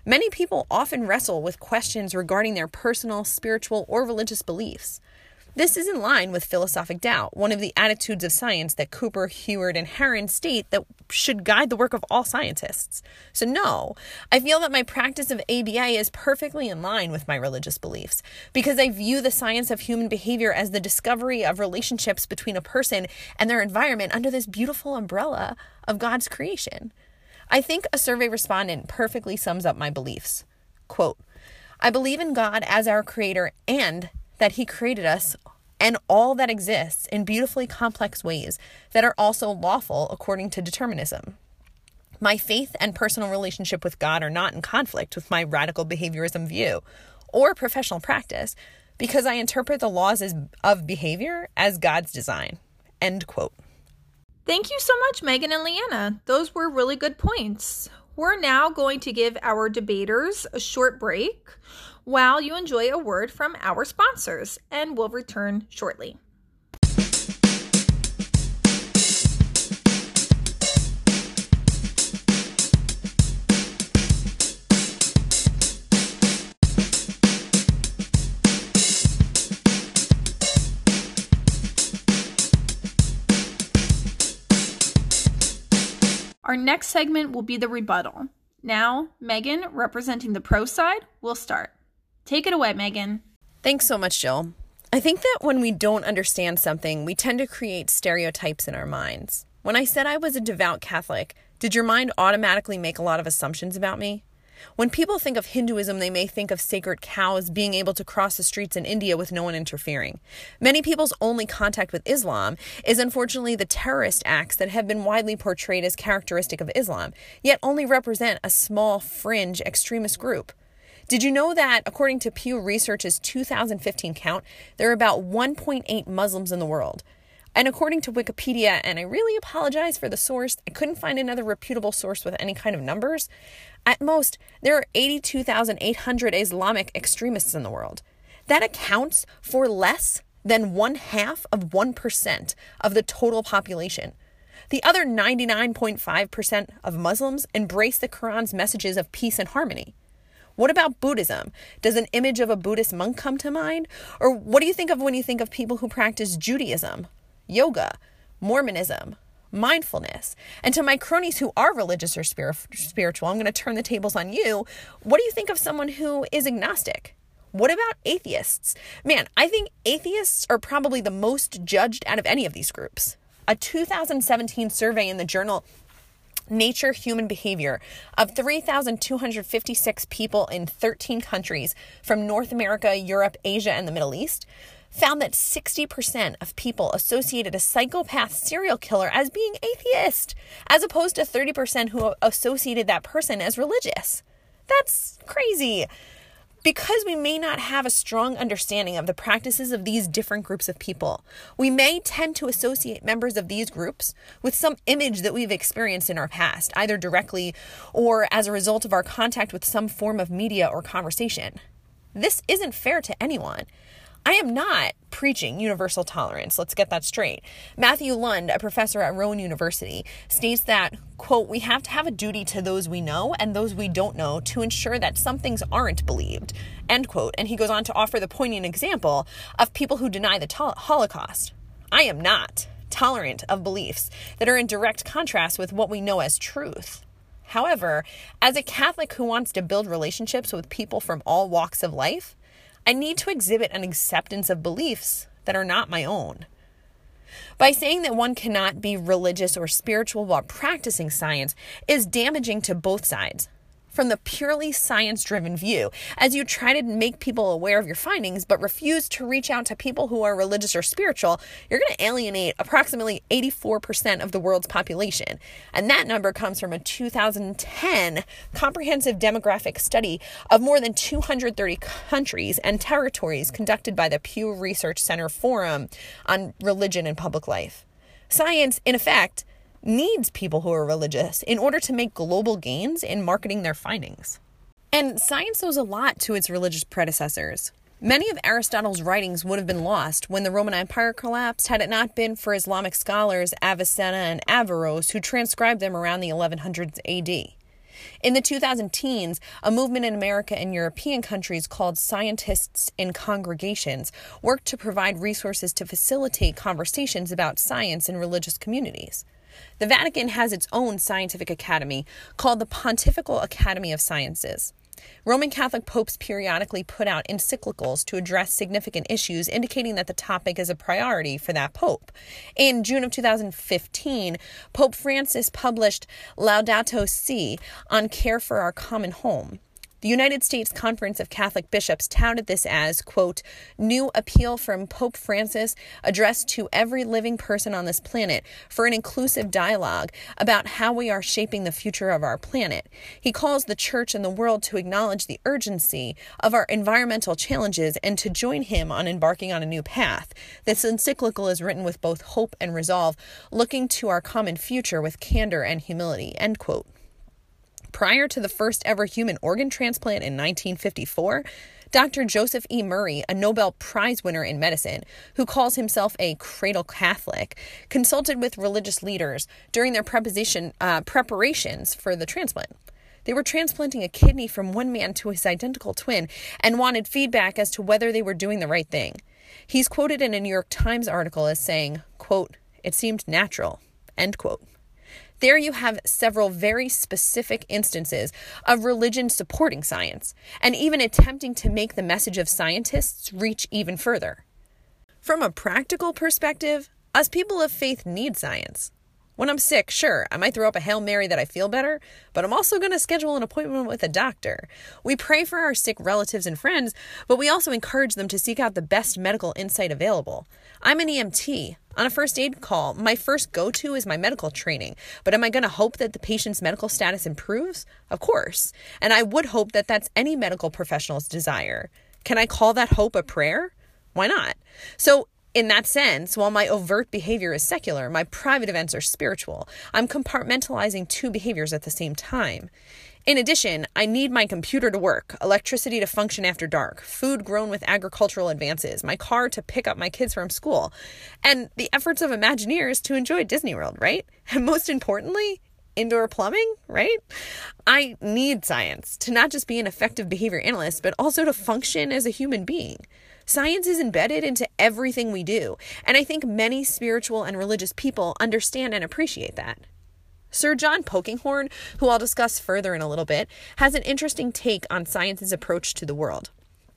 Many people often wrestle with questions regarding their personal, spiritual, or religious beliefs. This is in line with philosophic doubt, one of the attitudes of science that Cooper, Heward, and Heron state that should guide the work of all scientists. So no, I feel that my practice of A B A is perfectly in line with my religious beliefs, because I view the science of human behavior as the discovery of relationships between a person and their environment under this beautiful umbrella of God's creation. I think a survey respondent perfectly sums up my beliefs. Quote, I believe in God as our creator and that he created us and all that exists in beautifully complex ways that are also lawful according to determinism. My faith and personal relationship with God are not in conflict with my radical behaviorism view or professional practice because I interpret the laws as, of behavior as God's design. End quote. Thank you so much, Megan and Leanna. Those were really good points. We're now going to give our debaters a short break while you enjoy a word from our sponsors, and we'll return shortly. Our next segment will be the rebuttal. Now, Megan, representing the pro side, will start. Take it away, Megan. Thanks so much, Jill. I think that when we don't understand something, we tend to create stereotypes in our minds. When I said I was a devout Catholic, did your mind automatically make a lot of assumptions about me? When people think of Hinduism, they may think of sacred cows being able to cross the streets in India with no one interfering. Many people's only contact with Islam is unfortunately the terrorist acts that have been widely portrayed as characteristic of Islam, yet only represent a small fringe extremist group. Did you know that, according to Pew Research's two thousand fifteen count, there are about one point eight Muslims in the world? And according to Wikipedia, and I really apologize for the source, I couldn't find another reputable source with any kind of numbers. At most, there are eighty-two thousand eight hundred Islamic extremists in the world. That accounts for less than one half of one percent of the total population. The other ninety-nine point five percent of Muslims embrace the Quran's messages of peace and harmony. What about Buddhism? Does an image of a Buddhist monk come to mind? Or what do you think of when you think of people who practice Judaism, yoga, Mormonism, mindfulness? And to my cronies who are religious or spiritual, I'm going to turn the tables on you. What do you think of someone who is agnostic? What about atheists? Man, I think atheists are probably the most judged out of any of these groups. A two thousand seventeen survey in the journal Nature Human Behavior of three thousand two hundred fifty-six people in thirteen countries from North America, Europe, Asia, and the Middle East found that sixty percent of people associated a psychopath serial killer as being atheist, as opposed to thirty percent who associated that person as religious. That's crazy. Because we may not have a strong understanding of the practices of these different groups of people, we may tend to associate members of these groups with some image that we've experienced in our past, either directly or as a result of our contact with some form of media or conversation. This isn't fair to anyone. I am not preaching universal tolerance. Let's get that straight. Matthew Lund, a professor at Rowan University, states that, quote, we have to have a duty to those we know and those we don't know to ensure that some things aren't believed, end quote. And he goes on to offer the poignant example of people who deny the to- Holocaust. I am not tolerant of beliefs that are in direct contrast with what we know as truth. However, as a Catholic who wants to build relationships with people from all walks of life, I need to exhibit an acceptance of beliefs that are not my own. By saying that one cannot be religious or spiritual while practicing science is damaging to both sides. From the purely science-driven view, as you try to make people aware of your findings but refuse to reach out to people who are religious or spiritual, you're going to alienate approximately eighty-four percent of the world's population. And that number comes from a two thousand ten comprehensive demographic study of more than two hundred thirty countries and territories conducted by the Pew Research Center Forum on Religion and Public Life. Science, in effect, needs people who are religious in order to make global gains in marketing their findings. And science owes a lot to its religious predecessors. Many of Aristotle's writings would have been lost when the Roman Empire collapsed had it not been for Islamic scholars Avicenna and Averroes who transcribed them around the eleven hundreds A D. In the two thousand teens, a movement in America and European countries called Scientists in Congregations worked to provide resources to facilitate conversations about science in religious communities. The Vatican has its own scientific academy called the Pontifical Academy of Sciences. Roman Catholic popes periodically put out encyclicals to address significant issues, indicating that the topic is a priority for that pope. In June of two thousand fifteen, Pope Francis published Laudato Si on care for our common home. The United States Conference of Catholic Bishops touted this as, quote, new appeal from Pope Francis addressed to every living person on this planet for an inclusive dialogue about how we are shaping the future of our planet. He calls the church and the world to acknowledge the urgency of our environmental challenges and to join him on embarking on a new path. This encyclical is written with both hope and resolve, looking to our common future with candor and humility, end quote. Prior to the first ever human organ transplant in nineteen fifty-four, Doctor Joseph E. Murray, a Nobel Prize winner in medicine, who calls himself a cradle Catholic, consulted with religious leaders during their preposition, uh, preparations for the transplant. They were transplanting a kidney from one man to his identical twin and wanted feedback as to whether they were doing the right thing. He's quoted in a New York Times article as saying, quote, it seemed natural, end quote. There you have several very specific instances of religion supporting science, and even attempting to make the message of scientists reach even further. From a practical perspective, us people of faith need science. When I'm sick, sure, I might throw up a Hail Mary that I feel better, but I'm also going to schedule an appointment with a doctor. We pray for our sick relatives and friends, but we also encourage them to seek out the best medical insight available. I'm an E M T. On a first aid call, my first go-to is my medical training, but am I going to hope that the patient's medical status improves? Of course. And I would hope that that's any medical professional's desire. Can I call that hope a prayer? Why not? So, in that sense, while my overt behavior is secular, my private events are spiritual. I'm compartmentalizing two behaviors at the same time. In addition, I need my computer to work, electricity to function after dark, food grown with agricultural advances, my car to pick up my kids from school, and the efforts of Imagineers to enjoy Disney World, right? And most importantly, indoor plumbing, right? I need science to not just be an effective behavior analyst, but also to function as a human being. Science is embedded into everything we do, and I think many spiritual and religious people understand and appreciate that. Sir John Polkinghorne, who I'll discuss further in a little bit, has an interesting take on science's approach to the world.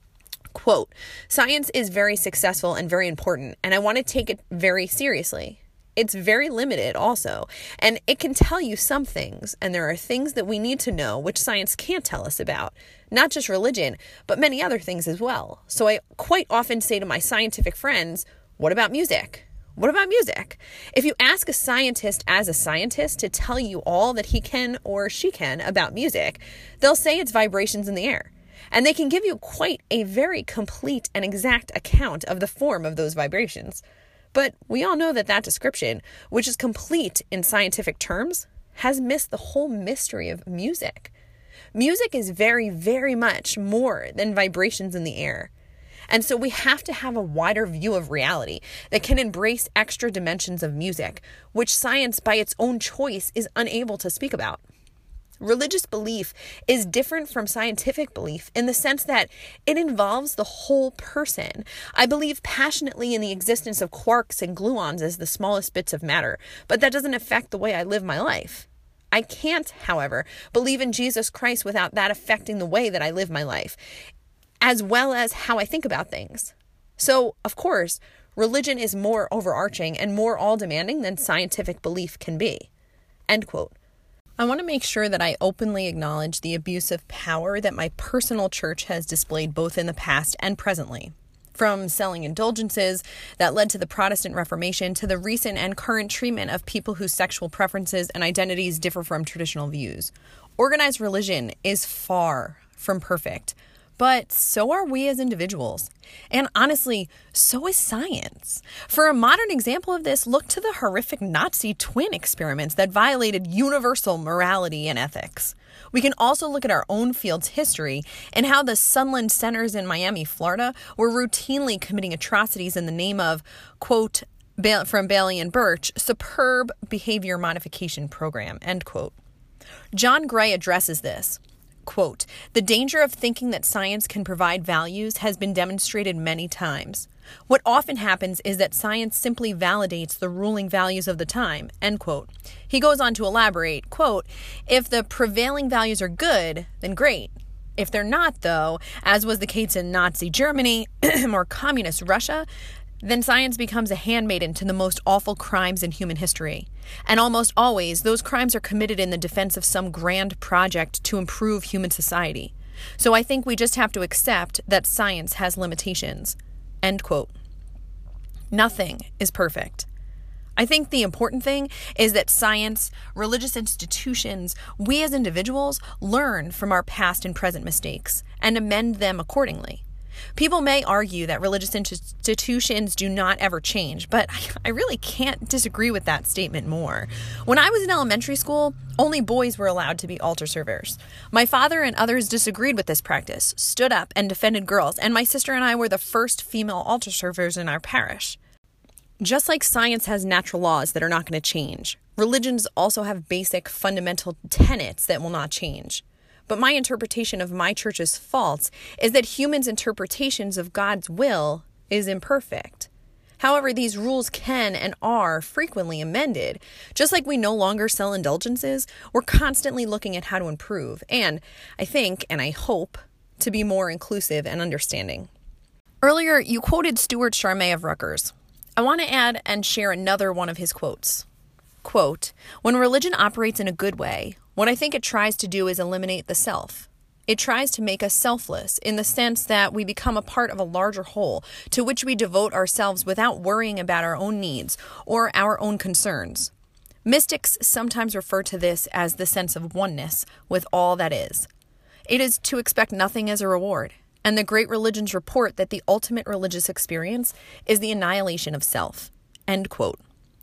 Quote, science is very successful and very important, and I want to take it very seriously. It's very limited also, and it can tell you some things, and there are things that we need to know which science can't tell us about. Not just religion, but many other things as well. So I quite often say to my scientific friends, what about music? What about music? If you ask a scientist as a scientist to tell you all that he can or she can about music, they'll say it's vibrations in the air. And they can give you quite a very complete and exact account of the form of those vibrations. But we all know that that description, which is complete in scientific terms, has missed the whole mystery of music. Music is very, very much more than vibrations in the air. And so we have to have a wider view of reality that can embrace extra dimensions of music, which science by its own choice is unable to speak about. Religious belief is different from scientific belief in the sense that it involves the whole person. I believe passionately in the existence of quarks and gluons as the smallest bits of matter, but that doesn't affect the way I live my life. I can't, however, believe in Jesus Christ without that affecting the way that I live my life, as well as how I think about things. So, of course, religion is more overarching and more all-demanding than scientific belief can be. End quote. I want to make sure that I openly acknowledge the abuse of power that my personal church has displayed both in the past and presently. From selling indulgences that led to the Protestant Reformation to the recent and current treatment of people whose sexual preferences and identities differ from traditional views. Organized religion is far from perfect, but so are we as individuals. And honestly, so is science. For a modern example of this, look to the horrific Nazi twin experiments that violated universal morality and ethics. We can also look at our own field's history and how the Sunland Centers in Miami, Florida, were routinely committing atrocities in the name of, quote, from Bailey and Birch, superb behavior modification program, end quote. John Gray addresses this. Quote, "The danger of thinking that science can provide values has been demonstrated many times. What often happens is that science simply validates the ruling values of the time," end quote. He goes on to elaborate, quote, "If the prevailing values are good, then great. If they're not, though, as was the case in Nazi Germany or communist Russia, then science becomes a handmaiden to the most awful crimes in human history. And almost always, those crimes are committed in the defense of some grand project to improve human society. So I think we just have to accept that science has limitations," end quote. Nothing is perfect. I think the important thing is that science, religious institutions, we as individuals learn from our past and present mistakes and amend them accordingly. People may argue that religious institutions do not ever change, but I really can't disagree with that statement more. When I was in elementary school, only boys were allowed to be altar servers. My father and others disagreed with this practice, stood up and defended girls, and my sister and I were the first female altar servers in our parish. Just like science has natural laws that are not going to change, religions also have basic fundamental tenets that will not change. But my interpretation of my church's faults is that humans' interpretations of God's will is imperfect. However, these rules can and are frequently amended. Just like we no longer sell indulgences, we're constantly looking at how to improve, and I think, and I hope, to be more inclusive and understanding. Earlier, you quoted Stuart Charmé of Rutgers. I want to add and share another one of his quotes. Quote, "When religion operates in a good way, what I think it tries to do is eliminate the self. It tries to make us selfless in the sense that we become a part of a larger whole to which we devote ourselves without worrying about our own needs or our own concerns. Mystics sometimes refer to this as the sense of oneness with all that is. It is to expect nothing as a reward, and the great religions report that the ultimate religious experience is the annihilation of self." End quote.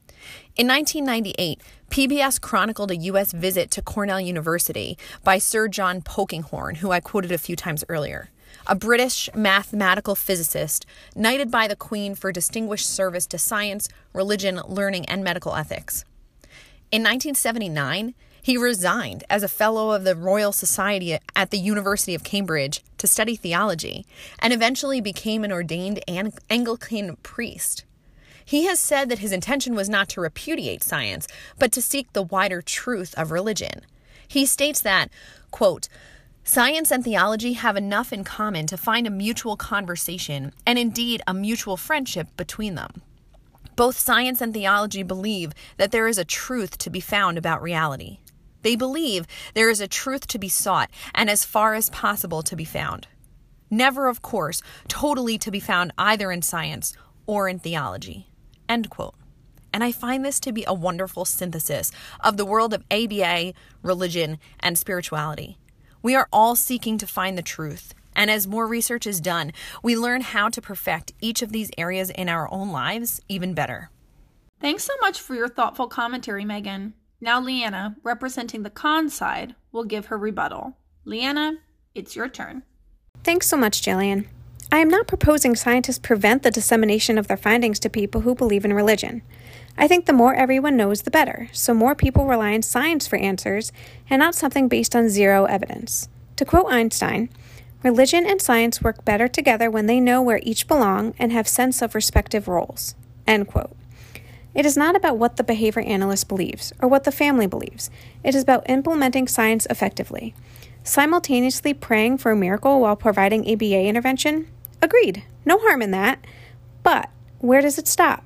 In nineteen ninety-eight, P B S chronicled a U S visit to Cornell University by Sir John Polkinghorne, who I quoted a few times earlier, a British mathematical physicist knighted by the Queen for distinguished service to science, religion, learning, and medical ethics. In nineteen seventy-nine, he resigned as a fellow of the Royal Society at the University of Cambridge to study theology, and eventually became an ordained Anglican priest. He has said that his intention was not to repudiate science, but to seek the wider truth of religion. He states that, quote, "Science and theology have enough in common to find a mutual conversation, and indeed a mutual friendship between them. Both science and theology believe that there is a truth to be found about reality. They believe there is a truth to be sought, and as far as possible to be found. Never, of course, totally to be found either in science or in theology." End quote. And I find this to be a wonderful synthesis of the world of A B A, religion, and spirituality. We are all seeking to find the truth, and as more research is done, we learn how to perfect each of these areas in our own lives even better. Thanks so much for your thoughtful commentary, Megan. Now Leanna, representing the con side, will give her rebuttal. Leanna, it's your turn. Thanks so much, Jillian. I am not proposing scientists prevent the dissemination of their findings to people who believe in religion. I think the more everyone knows, the better, so more people rely on science for answers and not something based on zero evidence. To quote Einstein, "Religion and science work better together when they know where each belong and have sense of respective roles." End quote. It is not about what the behavior analyst believes or what the family believes. It is about implementing science effectively. Simultaneously praying for a miracle while providing A B A intervention? Agreed. No harm in that. But where does it stop?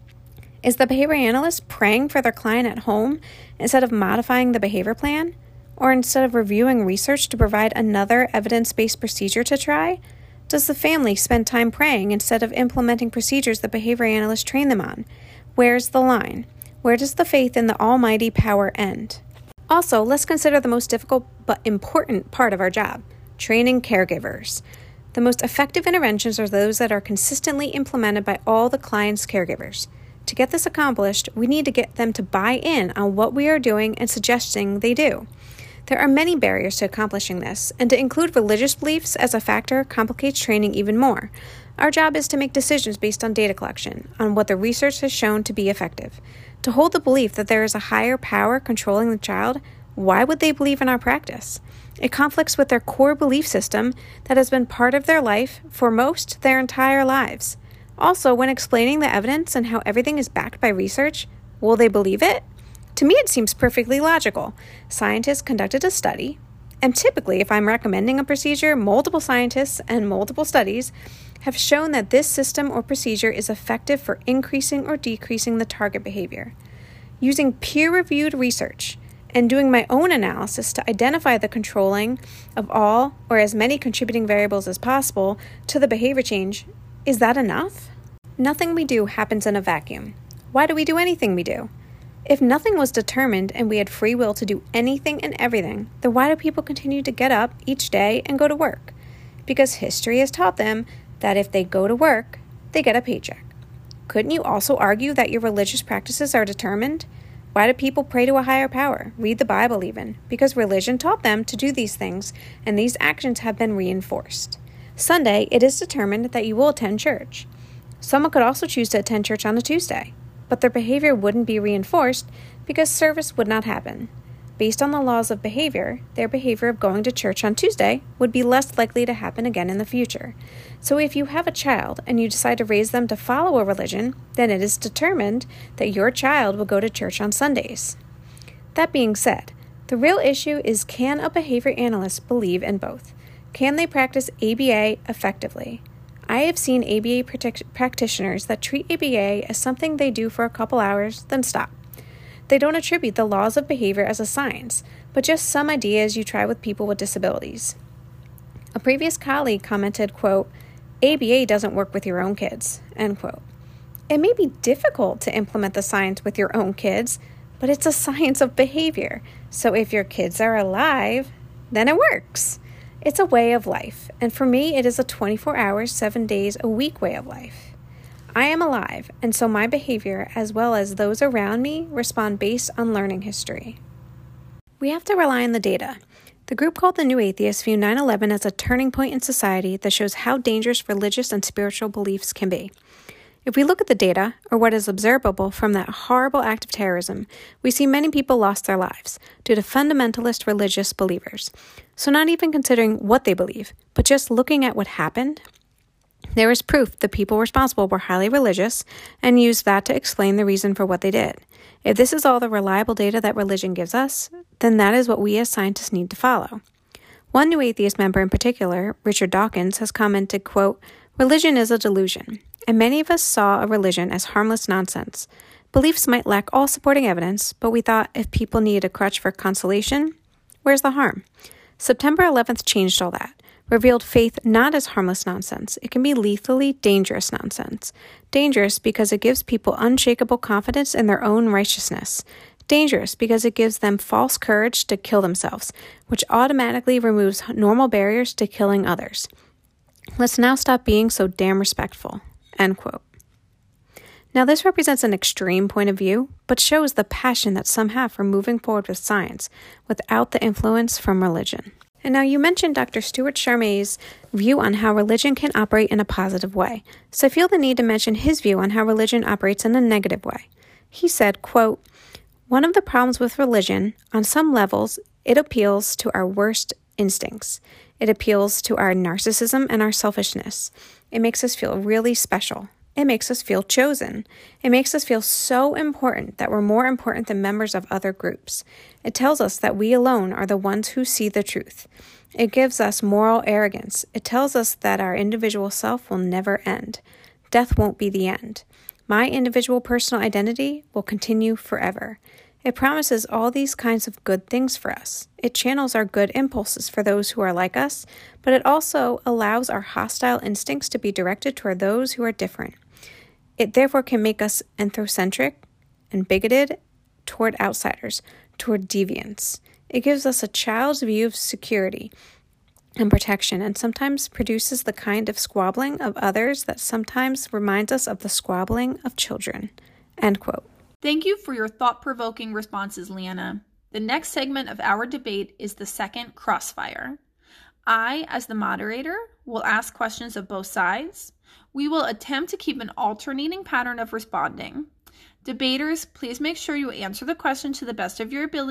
Is the behavior analyst praying for their client at home instead of modifying the behavior plan? Or instead of reviewing research to provide another evidence-based procedure to try? Does the family spend time praying instead of implementing procedures the behavior analyst trained them on? Where's the line? Where does the faith in the almighty power end? Also, let's consider the most difficult but important part of our job, training caregivers. The most effective interventions are those that are consistently implemented by all the client's caregivers. To get this accomplished, we need to get them to buy in on what we are doing and suggesting they do. There are many barriers to accomplishing this, and to include religious beliefs as a factor complicates training even more. Our job is to make decisions based on data collection, on what the research has shown to be effective. To hold the belief that there is a higher power controlling the child, why would they believe in our practice? It conflicts with their core belief system that has been part of their life for most their entire lives. Also, when explaining the evidence and how everything is backed by research, will they believe it? To me, it seems perfectly logical. Scientists conducted a study, and typically, if I'm recommending a procedure, multiple scientists and multiple studies have shown that this system or procedure is effective for increasing or decreasing the target behavior. Using peer-reviewed research and doing my own analysis to identify the controlling of all or as many contributing variables as possible to the behavior change, is that enough? Nothing we do happens in a vacuum. Why do we do anything we do? If nothing was determined and we had free will to do anything and everything, then why do people continue to get up each day and go to work? Because history has taught them that if they go to work, they get a paycheck. Couldn't you also argue that your religious practices are determined? Why do people pray to a higher power, read the Bible even? Because religion taught them to do these things, and these actions have been reinforced. Sunday, it is determined that you will attend church. Someone could also choose to attend church on a Tuesday, but their behavior wouldn't be reinforced because service would not happen. Based on the laws of behavior, their behavior of going to church on Tuesday would be less likely to happen again in the future. So if you have a child and you decide to raise them to follow a religion, then it is determined that your child will go to church on Sundays. That being said, the real issue is, can a behavior analyst believe in both? Can they practice A B A effectively? I have seen A B A practic- practitioners that treat A B A as something they do for a couple hours, then stop. They don't attribute the laws of behavior as a science, but just some ideas you try with people with disabilities. A previous colleague commented, quote, A B A doesn't work with your own kids, end quote. It may be difficult to implement the science with your own kids, but it's a science of behavior. So if your kids are alive, then it works. It's a way of life, and for me, it is a twenty-four hours, seven days a week way of life. I am alive, and so my behavior, as well as those around me, respond based on learning history. We have to rely on the data. The group called the New Atheists view nine eleven as a turning point in society that shows how dangerous religious and spiritual beliefs can be. If we look at the data, or what is observable from that horrible act of terrorism, we see many people lost their lives due to fundamentalist religious believers. So not even considering what they believe, but just looking at what happened, there is proof the people responsible were highly religious and used that to explain the reason for what they did. If this is all the reliable data that religion gives us, then that is what we as scientists need to follow. One New Atheist member in particular, Richard Dawkins, has commented, quote, "Religion is a delusion, and many of us saw a religion as harmless nonsense. Beliefs might lack all supporting evidence, but we thought if people needed a crutch for consolation, where's the harm? September eleventh changed all that, revealed faith not as harmless nonsense. It can be lethally dangerous nonsense. Dangerous because it gives people unshakable confidence in their own righteousness. Dangerous because it gives them false courage to kill themselves, which automatically removes normal barriers to killing others. Let's now stop being so damn respectful." End quote. Now, this represents an extreme point of view, but shows the passion that some have for moving forward with science without the influence from religion. And now you mentioned Doctor Stuart Charmy's view on how religion can operate in a positive way, so I feel the need to mention his view on how religion operates in a negative way. He said, quote, "One of the problems with religion, on some levels, it appeals to our worst instincts. It appeals to our narcissism and our selfishness. It makes us feel really special. It makes us feel chosen. It makes us feel so important that we're more important than members of other groups. It tells us that we alone are the ones who see the truth. It gives us moral arrogance. It tells us that our individual self will never end. Death won't be the end. My individual personal identity will continue forever. It promises all these kinds of good things for us. It channels our good impulses for those who are like us, but it also allows our hostile instincts to be directed toward those who are different. It therefore can make us anthrocentric and bigoted toward outsiders, toward deviants. It gives us a child's view of security and protection, and sometimes produces the kind of squabbling of others that sometimes reminds us of the squabbling of children." End quote. Thank you for your thought-provoking responses, Leanna. The next segment of our debate is the second crossfire. I, as the moderator, will ask questions of both sides. We will attempt to keep an alternating pattern of responding. Debaters, please make sure you answer the question to the best of your ability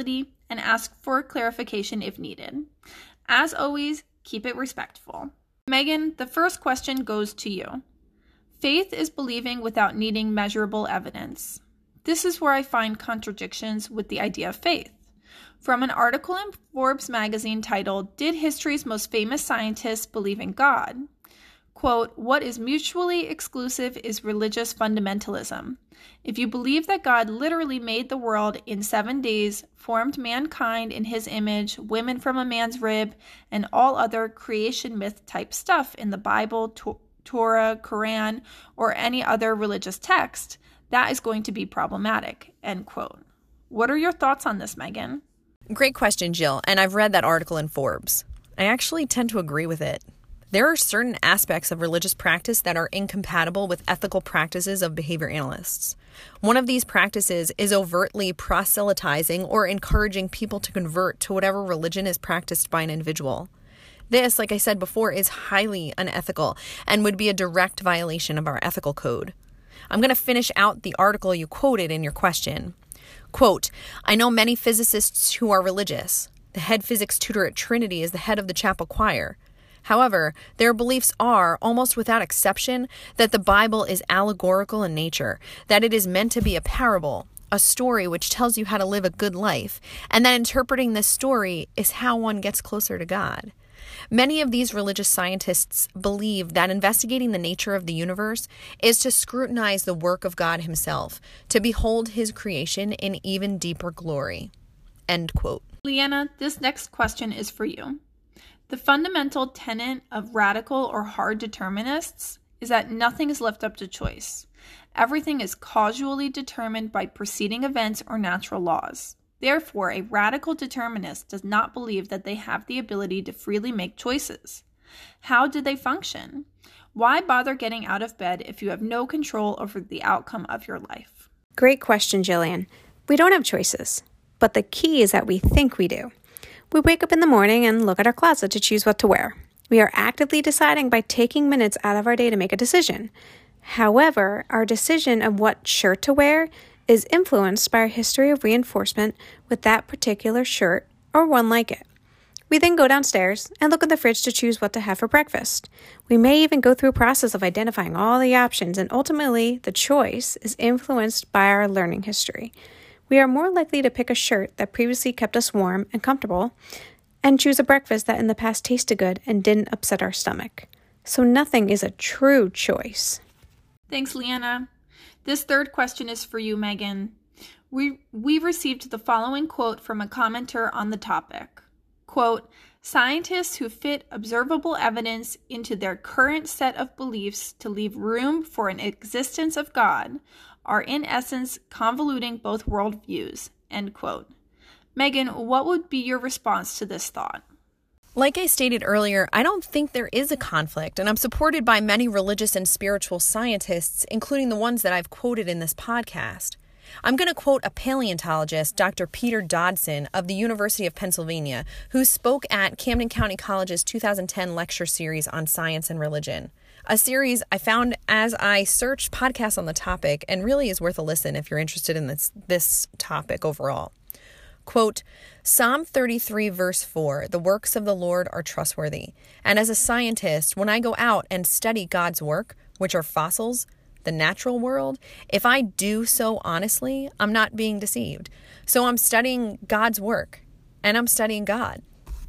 and ask for clarification if needed. As always, keep it respectful. Megan, the first question goes to you. Faith is believing without needing measurable evidence. This is where I find contradictions with the idea of faith. From an article in Forbes magazine titled, "Did History's Most Famous Scientists Believe in God?" Quote, "What is mutually exclusive is religious fundamentalism. If you believe that God literally made the world in seven days, formed mankind in his image, women from a man's rib, and all other creation myth type stuff in the Bible, to- Torah, Quran, or any other religious text, that is going to be problematic," end quote. What are your thoughts on this, Megan? Great question, Jill, and I've read that article in Forbes. I actually tend to agree with it. There are certain aspects of religious practice that are incompatible with ethical practices of behavior analysts. One of these practices is overtly proselytizing or encouraging people to convert to whatever religion is practiced by an individual. This, like I said before, is highly unethical and would be a direct violation of our ethical code. I'm going to finish out the article you quoted in your question. Quote, "I know many physicists who are religious. The head physics tutor at Trinity is the head of the chapel choir. However, their beliefs are, almost without exception, that the Bible is allegorical in nature, that it is meant to be a parable, a story which tells you how to live a good life, and that interpreting this story is how one gets closer to God. Many of these religious scientists believe that investigating the nature of the universe is to scrutinize the work of God himself, to behold his creation in even deeper glory." End quote. Leanna, this next question is for you. The fundamental tenet of radical or hard determinists is that nothing is left up to choice. Everything is causally determined by preceding events or natural laws. Therefore, a radical determinist does not believe that they have the ability to freely make choices. How do they function? Why bother getting out of bed if you have no control over the outcome of your life? Great question, Jillian. We don't have choices, but the key is that we think we do. We wake up in the morning and look at our closet to choose what to wear. We are actively deciding by taking minutes out of our day to make a decision. However, our decision of what shirt to wear is influenced by our history of reinforcement with that particular shirt or one like it. We then go downstairs and look in the fridge to choose what to have for breakfast. We may even go through a process of identifying all the options, and ultimately the choice is influenced by our learning history. We are more likely to pick a shirt that previously kept us warm and comfortable and choose a breakfast that in the past tasted good and didn't upset our stomach. So nothing is a true choice. Thanks, Leanna. This third question is for you, Megan. We, we received the following quote from a commenter on the topic. Quote, "Scientists who fit observable evidence into their current set of beliefs to leave room for an existence of God are in essence convoluting both worldviews," end quote. Megan, what would be your response to this thought? Like I stated earlier, I don't think there is a conflict, and I'm supported by many religious and spiritual scientists, including the ones that I've quoted in this podcast. I'm going to quote a paleontologist, Doctor Peter Dodson of the University of Pennsylvania, who spoke at Camden County College's two thousand ten lecture series on science and religion. A series I found as I searched podcasts on the topic and really is worth a listen if you're interested in this, this topic overall. Quote, "Psalm thirty-three verse four, the works of the Lord are trustworthy. And as a scientist, when I go out and study God's work, which are fossils, the natural world, if I do so honestly, I'm not being deceived. So I'm studying God's work and I'm studying God."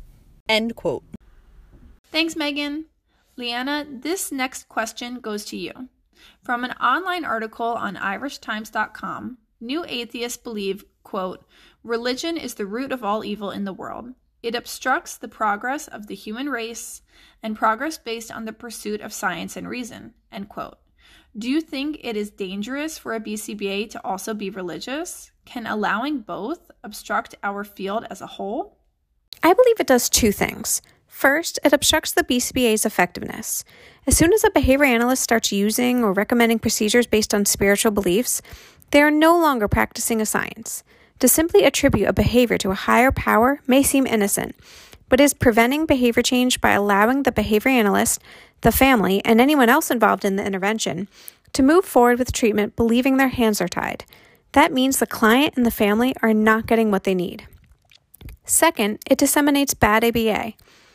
End quote. Thanks, Megan. Leanna, this next question goes to you. From an online article on irish times dot com, new atheists believe, quote, "Religion is the root of all evil in the world. It obstructs the progress of the human race and progress based on the pursuit of science and reason," end quote. Do you think it is dangerous for a B C B A to also be religious? Can allowing both obstruct our field as a whole? I believe it does two things. First, it obstructs the B C B A's effectiveness. As soon as a behavior analyst starts using or recommending procedures based on spiritual beliefs, they are no longer practicing a science. To simply attribute a behavior to a higher power may seem innocent, but is preventing behavior change by allowing the behavior analyst, the family, and anyone else involved in the intervention to move forward with treatment believing their hands are tied. That means the client and the family are not getting what they need. Second, it disseminates bad A B A.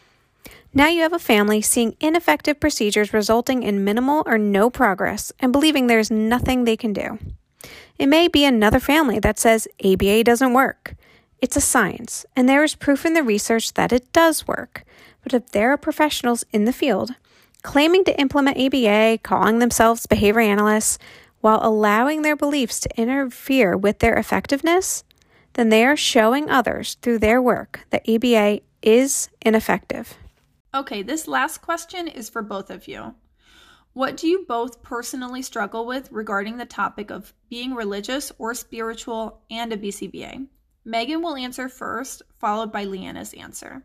Now you have a family seeing ineffective procedures resulting in minimal or no progress and believing there's nothing they can do. It may be another family that says A B A doesn't work. It's a science, and there is proof in the research that it does work. But if there are professionals in the field claiming to implement A B A, calling themselves behavior analysts, while allowing their beliefs to interfere with their effectiveness, then they are showing others through their work that A B A is ineffective. Okay, this last question is for both of you. What do you both personally struggle with regarding the topic of being religious or spiritual and a B C B A? Megan will answer first, followed by Leanna's answer.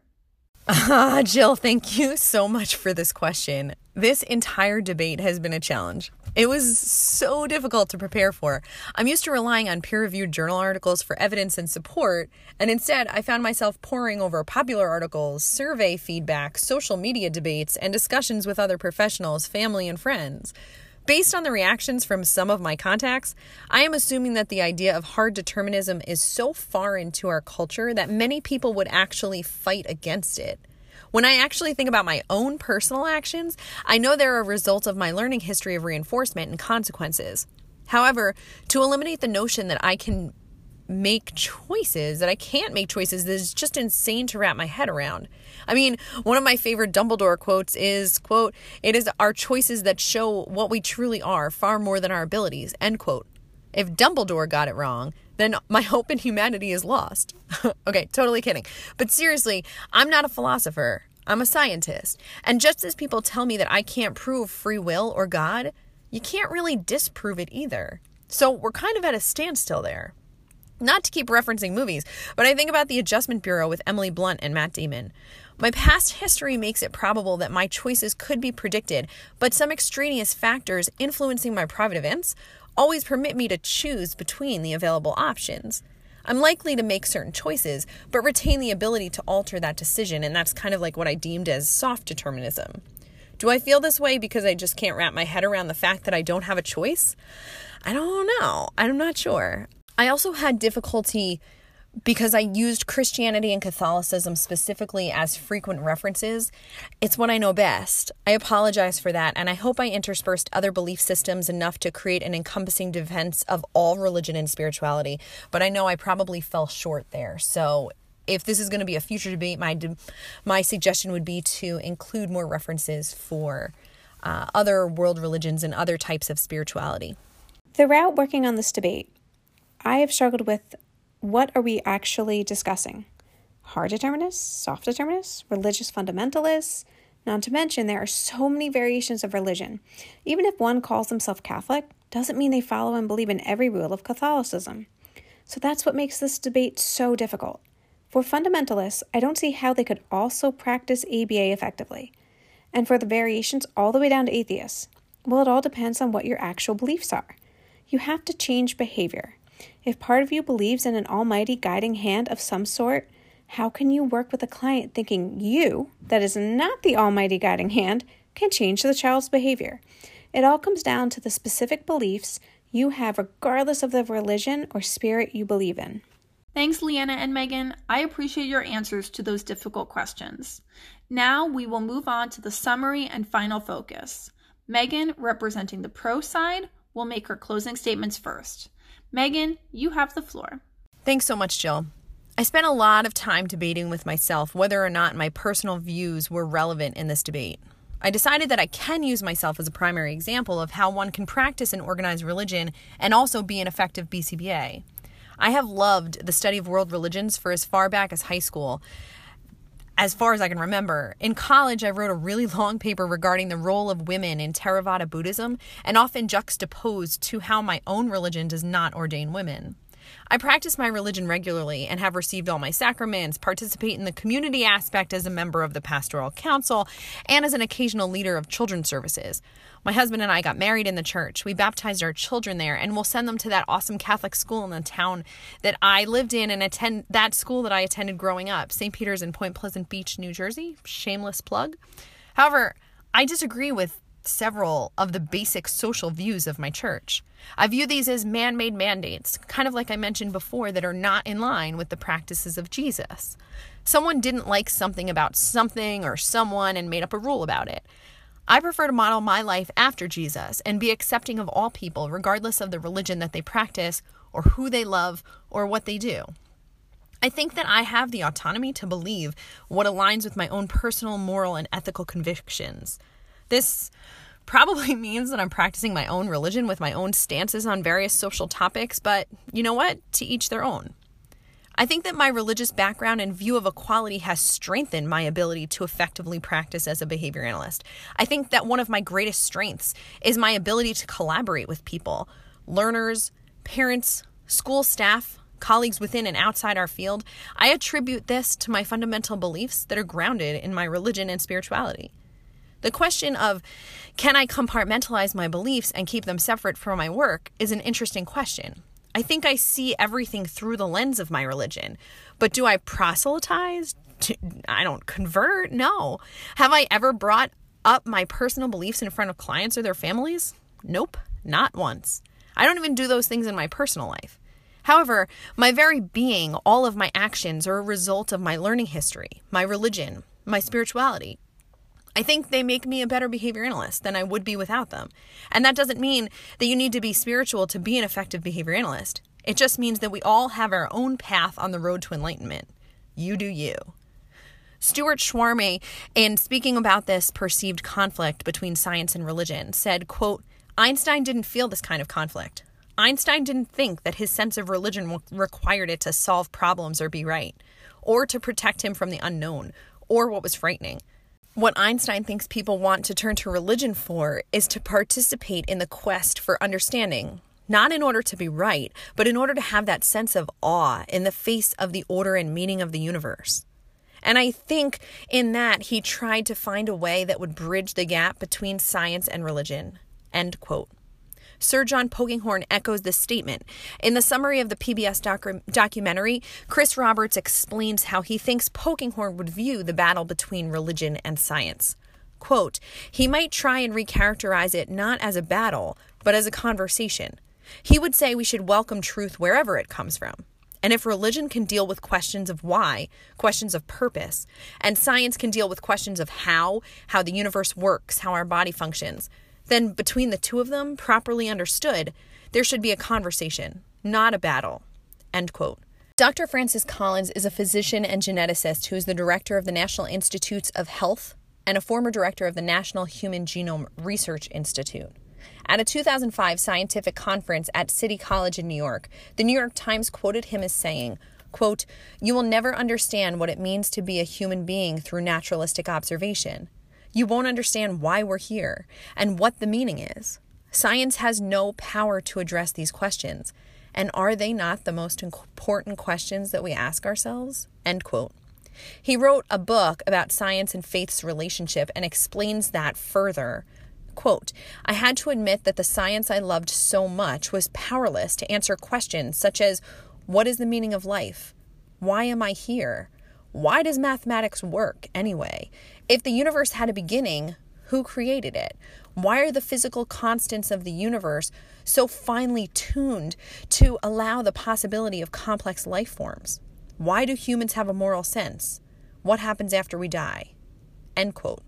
Ah, Jill, thank you so much for this question. This entire debate has been a challenge. It was so difficult to prepare for. I'm used to relying on peer-reviewed journal articles for evidence and support, and instead I found myself poring over popular articles, survey feedback, social media debates, and discussions with other professionals, family, and friends. Based on the reactions from some of my contacts, I am assuming that the idea of hard determinism is so far into our culture that many people would actually fight against it. When I actually think about my own personal actions, I know they're a result of my learning history of reinforcement and consequences. However, to eliminate the notion that I can make choices, that I can't make choices, is just insane to wrap my head around. I mean, one of my favorite Dumbledore quotes is, quote, "It is our choices that show what we truly are far more than our abilities," end quote. If Dumbledore got it wrong, then my hope in humanity is lost. Okay, totally kidding. But seriously, I'm not a philosopher. I'm a scientist. And just as people tell me that I can't prove free will or God, you can't really disprove it either. So we're kind of at a standstill there. Not to keep referencing movies, but I think about The Adjustment Bureau with Emily Blunt and Matt Damon. My past history makes it probable that my choices could be predicted, but some extraneous factors influencing my private events always permit me to choose between the available options. I'm likely to make certain choices, but retain the ability to alter that decision, and that's kind of like what I deemed as soft determinism. Do I feel this way because I just can't wrap my head around the fact that I don't have a choice? I don't know. I'm not sure. I also had difficulty because I used Christianity and Catholicism specifically as frequent references. It's what I know best. I apologize for that, and I hope I interspersed other belief systems enough to create an encompassing defense of all religion and spirituality, but I know I probably fell short there. So if this is going to be a future debate, my my suggestion would be to include more references for uh, other world religions and other types of spirituality. Throughout working on this debate, I have struggled with what are we actually discussing? Hard determinists, soft determinists, religious fundamentalists? Not to mention there are so many variations of religion. Even if one calls themselves Catholic, doesn't mean they follow and believe in every rule of Catholicism. So that's what makes this debate so difficult. For fundamentalists, I don't see how they could also practice A B A effectively. And for the variations all the way down to atheists, well, it all depends on what your actual beliefs are. You have to change behavior. If part of you believes in an almighty guiding hand of some sort, how can you work with a client thinking you, that is not the almighty guiding hand, can change the child's behavior? It all comes down to the specific beliefs you have regardless of the religion or spirit you believe in. Thanks, Leanna and Megan. I appreciate your answers to those difficult questions. Now we will move on to the summary and final focus. Megan, representing the pro side, will make her closing statements first. Megan, you have the floor. Thanks so much, Jill. I spent a lot of time debating with myself whether or not my personal views were relevant in this debate. I decided that I can use myself as a primary example of how one can practice an organized religion and also be an effective B C B A. I have loved the study of world religions for as far back as high school, as far as I can remember. In college, I wrote a really long paper regarding the role of women in Theravada Buddhism and often juxtaposed to how my own religion does not ordain women. I practice my religion regularly and have received all my sacraments, participate in the community aspect as a member of the pastoral council, and as an occasional leader of children's services. My husband and I got married in the church. We baptized our children there, and we'll send them to that awesome Catholic school in the town that I lived in and attend that school that I attended growing up, Saint Peter's in Point Pleasant Beach, New Jersey. Shameless plug. However, I disagree with several of the basic social views of my church. I view these as man-made mandates, kind of like I mentioned before, that are not in line with the practices of Jesus. Someone didn't like something about something or someone and made up a rule about it. I prefer to model my life after Jesus and be accepting of all people, regardless of the religion that they practice or who they love or what they do. I think that I have the autonomy to believe what aligns with my own personal, moral, and ethical convictions. This probably means that I'm practicing my own religion with my own stances on various social topics, but you know what? To each their own. I think that my religious background and view of equality has strengthened my ability to effectively practice as a behavior analyst. I think that one of my greatest strengths is my ability to collaborate with people, learners, parents, school staff, colleagues within and outside our field. I attribute this to my fundamental beliefs that are grounded in my religion and spirituality. The question of, can I compartmentalize my beliefs and keep them separate from my work, is an interesting question. I think I see everything through the lens of my religion, but do I proselytize? I don't convert? No. Have I ever brought up my personal beliefs in front of clients or their families? Nope, not once. I don't even do those things in my personal life. However, my very being, all of my actions are a result of my learning history, my religion, my spirituality. I think they make me a better behavior analyst than I would be without them. And that doesn't mean that you need to be spiritual to be an effective behavior analyst. It just means that we all have our own path on the road to enlightenment. You do you. Stuart Schwarme, in speaking about this perceived conflict between science and religion, said, quote, Einstein didn't feel this kind of conflict. Einstein didn't think that his sense of religion required it to solve problems or be right, or to protect him from the unknown, or what was frightening. What Einstein thinks people want to turn to religion for is to participate in the quest for understanding, not in order to be right, but in order to have that sense of awe in the face of the order and meaning of the universe. And I think in that he tried to find a way that would bridge the gap between science and religion. End quote. Sir John Polkinghorne echoes this statement. In the summary of the P B S docu- documentary, Chris Roberts explains how he thinks Polkinghorne would view the battle between religion and science. Quote, he might try and recharacterize it not as a battle, but as a conversation. He would say we should welcome truth wherever it comes from. And if religion can deal with questions of why, questions of purpose, and science can deal with questions of how, how the universe works, how our body functions, then between the two of them, properly understood, there should be a conversation, not a battle. End quote. Doctor Francis Collins is a physician and geneticist who is the director of the National Institutes of Health and a former director of the National Human Genome Research Institute. At a two thousand five scientific conference at City College in New York, the New York Times quoted him as saying, quote, you will never understand what it means to be a human being through naturalistic observation. You won't understand why we're here and what the meaning is. Science has no power to address these questions. And are they not the most important questions that we ask ourselves? End quote. He wrote a book about science and faith's relationship and explains that further. Quote, I had to admit that the science I loved so much was powerless to answer questions such as, what is the meaning of life? Why am I here? Why does mathematics work anyway? If the universe had a beginning, who created it? Why are the physical constants of the universe so finely tuned to allow the possibility of complex life forms? Why do humans have a moral sense? What happens after we die? End quote.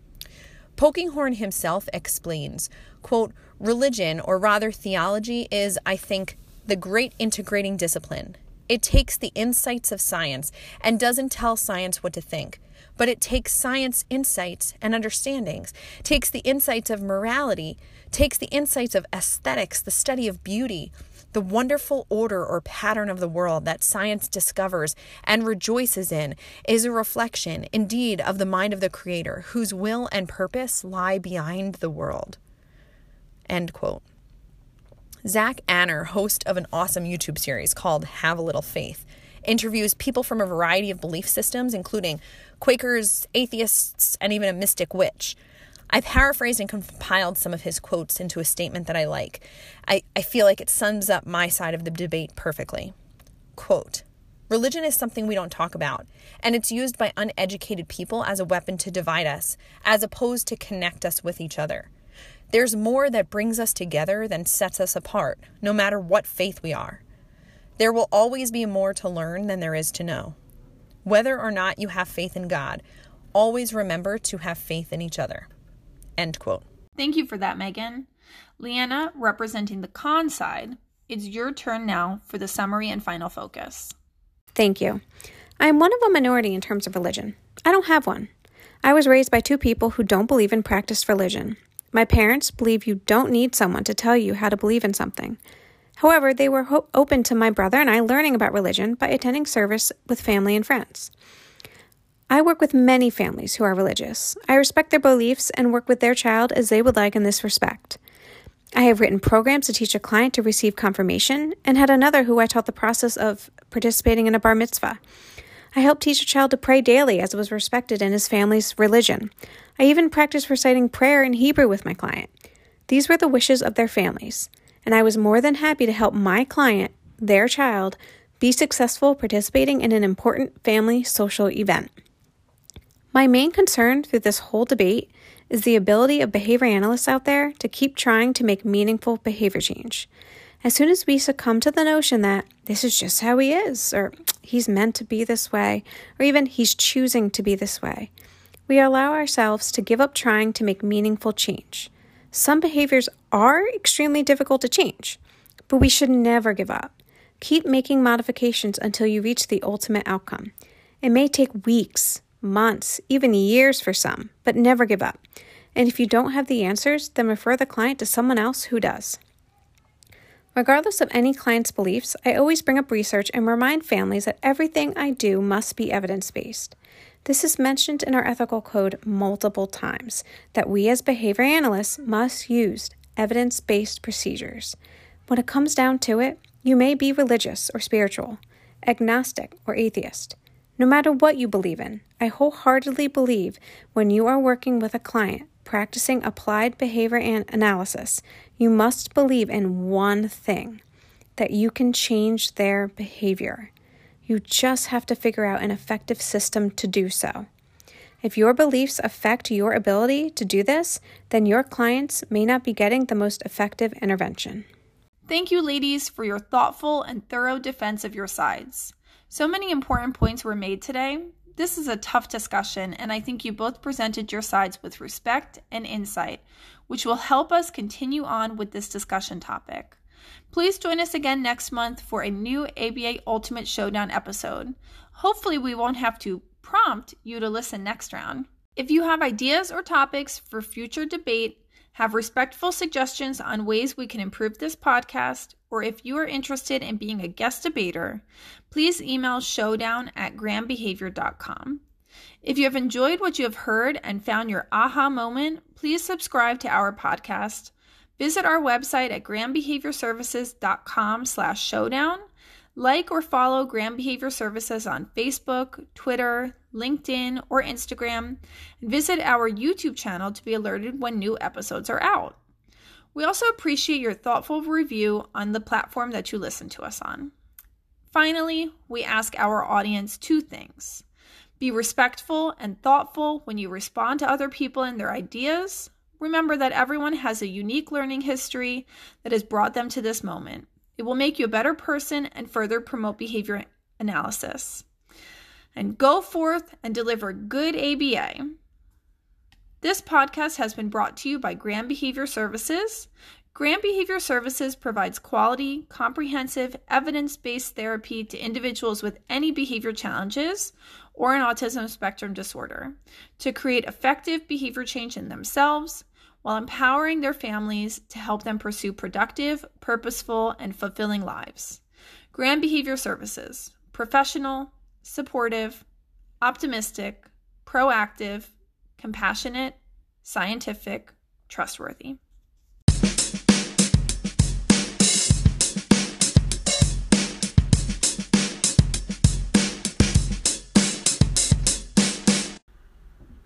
Polkinghorne himself explains, quote, religion, or rather theology, is, I think, the great integrating discipline. It takes the insights of science and doesn't tell science what to think, but it takes science insights and understandings, takes the insights of morality, takes the insights of aesthetics, the study of beauty, the wonderful order or pattern of the world that science discovers and rejoices in is a reflection, indeed, of the mind of the Creator, whose will and purpose lie behind the world. End quote. Zach Anner, host of an awesome YouTube series called Have a Little Faith, interviews people from a variety of belief systems, including Quakers, atheists, and even a mystic witch. I paraphrased and compiled some of his quotes into a statement that I like. I, I feel like it sums up my side of the debate perfectly. Quote, religion is something we don't talk about, and it's used by uneducated people as a weapon to divide us, as opposed to connect us with each other. There's more that brings us together than sets us apart, no matter what faith we are. There will always be more to learn than there is to know. Whether or not you have faith in God, always remember to have faith in each other." End quote. Thank you for that, Megan. Leanna, representing the con side, it's your turn now for the summary and final focus. Thank you. I am one of a minority in terms of religion. I don't have one. I was raised by two people who don't believe in practiced religion. My parents believe you don't need someone to tell you how to believe in something. However, they were ho- open to my brother and I learning about religion by attending service with family and friends. I work with many families who are religious. I respect their beliefs and work with their child as they would like in this respect. I have written programs to teach a client to receive confirmation and had another who I taught the process of participating in a bar mitzvah. I helped teach a child to pray daily as it was respected in his family's religion. I even practiced reciting prayer in Hebrew with my client. These were the wishes of their families, and I was more than happy to help my client, their child, be successful participating in an important family social event. My main concern through this whole debate is the ability of behavior analysts out there to keep trying to make meaningful behavior change. As soon as we succumb to the notion that this is just how he is, or he's meant to be this way, or even he's choosing to be this way, we allow ourselves to give up trying to make meaningful change. Some behaviors are extremely difficult to change, but we should never give up. Keep making modifications until you reach the ultimate outcome. It may take weeks, months, even years for some, but never give up. And if you don't have the answers, then refer the client to someone else who does. Regardless of any client's beliefs, I always bring up research and remind families that everything I do must be evidence-based. This is mentioned in our ethical code multiple times, that we as behavior analysts must use evidence-based procedures. When it comes down to it, you may be religious or spiritual, agnostic or atheist. No matter what you believe in, I wholeheartedly believe when you are working with a client practicing applied behavior and analysis, you must believe in one thing, that you can change their behavior. You just have to figure out an effective system to do so. If your beliefs affect your ability to do this, then your clients may not be getting the most effective intervention. Thank you, ladies, for your thoughtful and thorough defense of your sides. So many important points were made today. This is a tough discussion, and I think you both presented your sides with respect and insight, which will help us continue on with this discussion topic. Please join us again next month for a new A B A Ultimate Showdown episode. Hopefully we won't have to prompt you to listen next round. If you have ideas or topics for future debate, have respectful suggestions on ways we can improve this podcast, or if you are interested in being a guest debater, please email showdown at gram behavior dot com. If you have enjoyed what you have heard and found your aha moment, please subscribe to our podcast. Visit our website at gram behavior services dot com slash showdown. Like or follow Gram Behavior Services on Facebook, Twitter, LinkedIn, or Instagram, and visit our YouTube channel to be alerted when new episodes are out. We also appreciate your thoughtful review on the platform that you listen to us on. Finally, we ask our audience two things. Be respectful and thoughtful when you respond to other people and their ideas. Remember that everyone has a unique learning history that has brought them to this moment. It will make you a better person and further promote behavior analysis. And go forth and deliver good A B A. This podcast has been brought to you by Gram Behavior Services. Gram Behavior Services provides quality, comprehensive, evidence-based therapy to individuals with any behavior challenges or an autism spectrum disorder to create effective behavior change in themselves, while empowering their families to help them pursue productive, purposeful, and fulfilling lives. Gram Behavior Services, professional, supportive, optimistic, proactive, compassionate, scientific, trustworthy.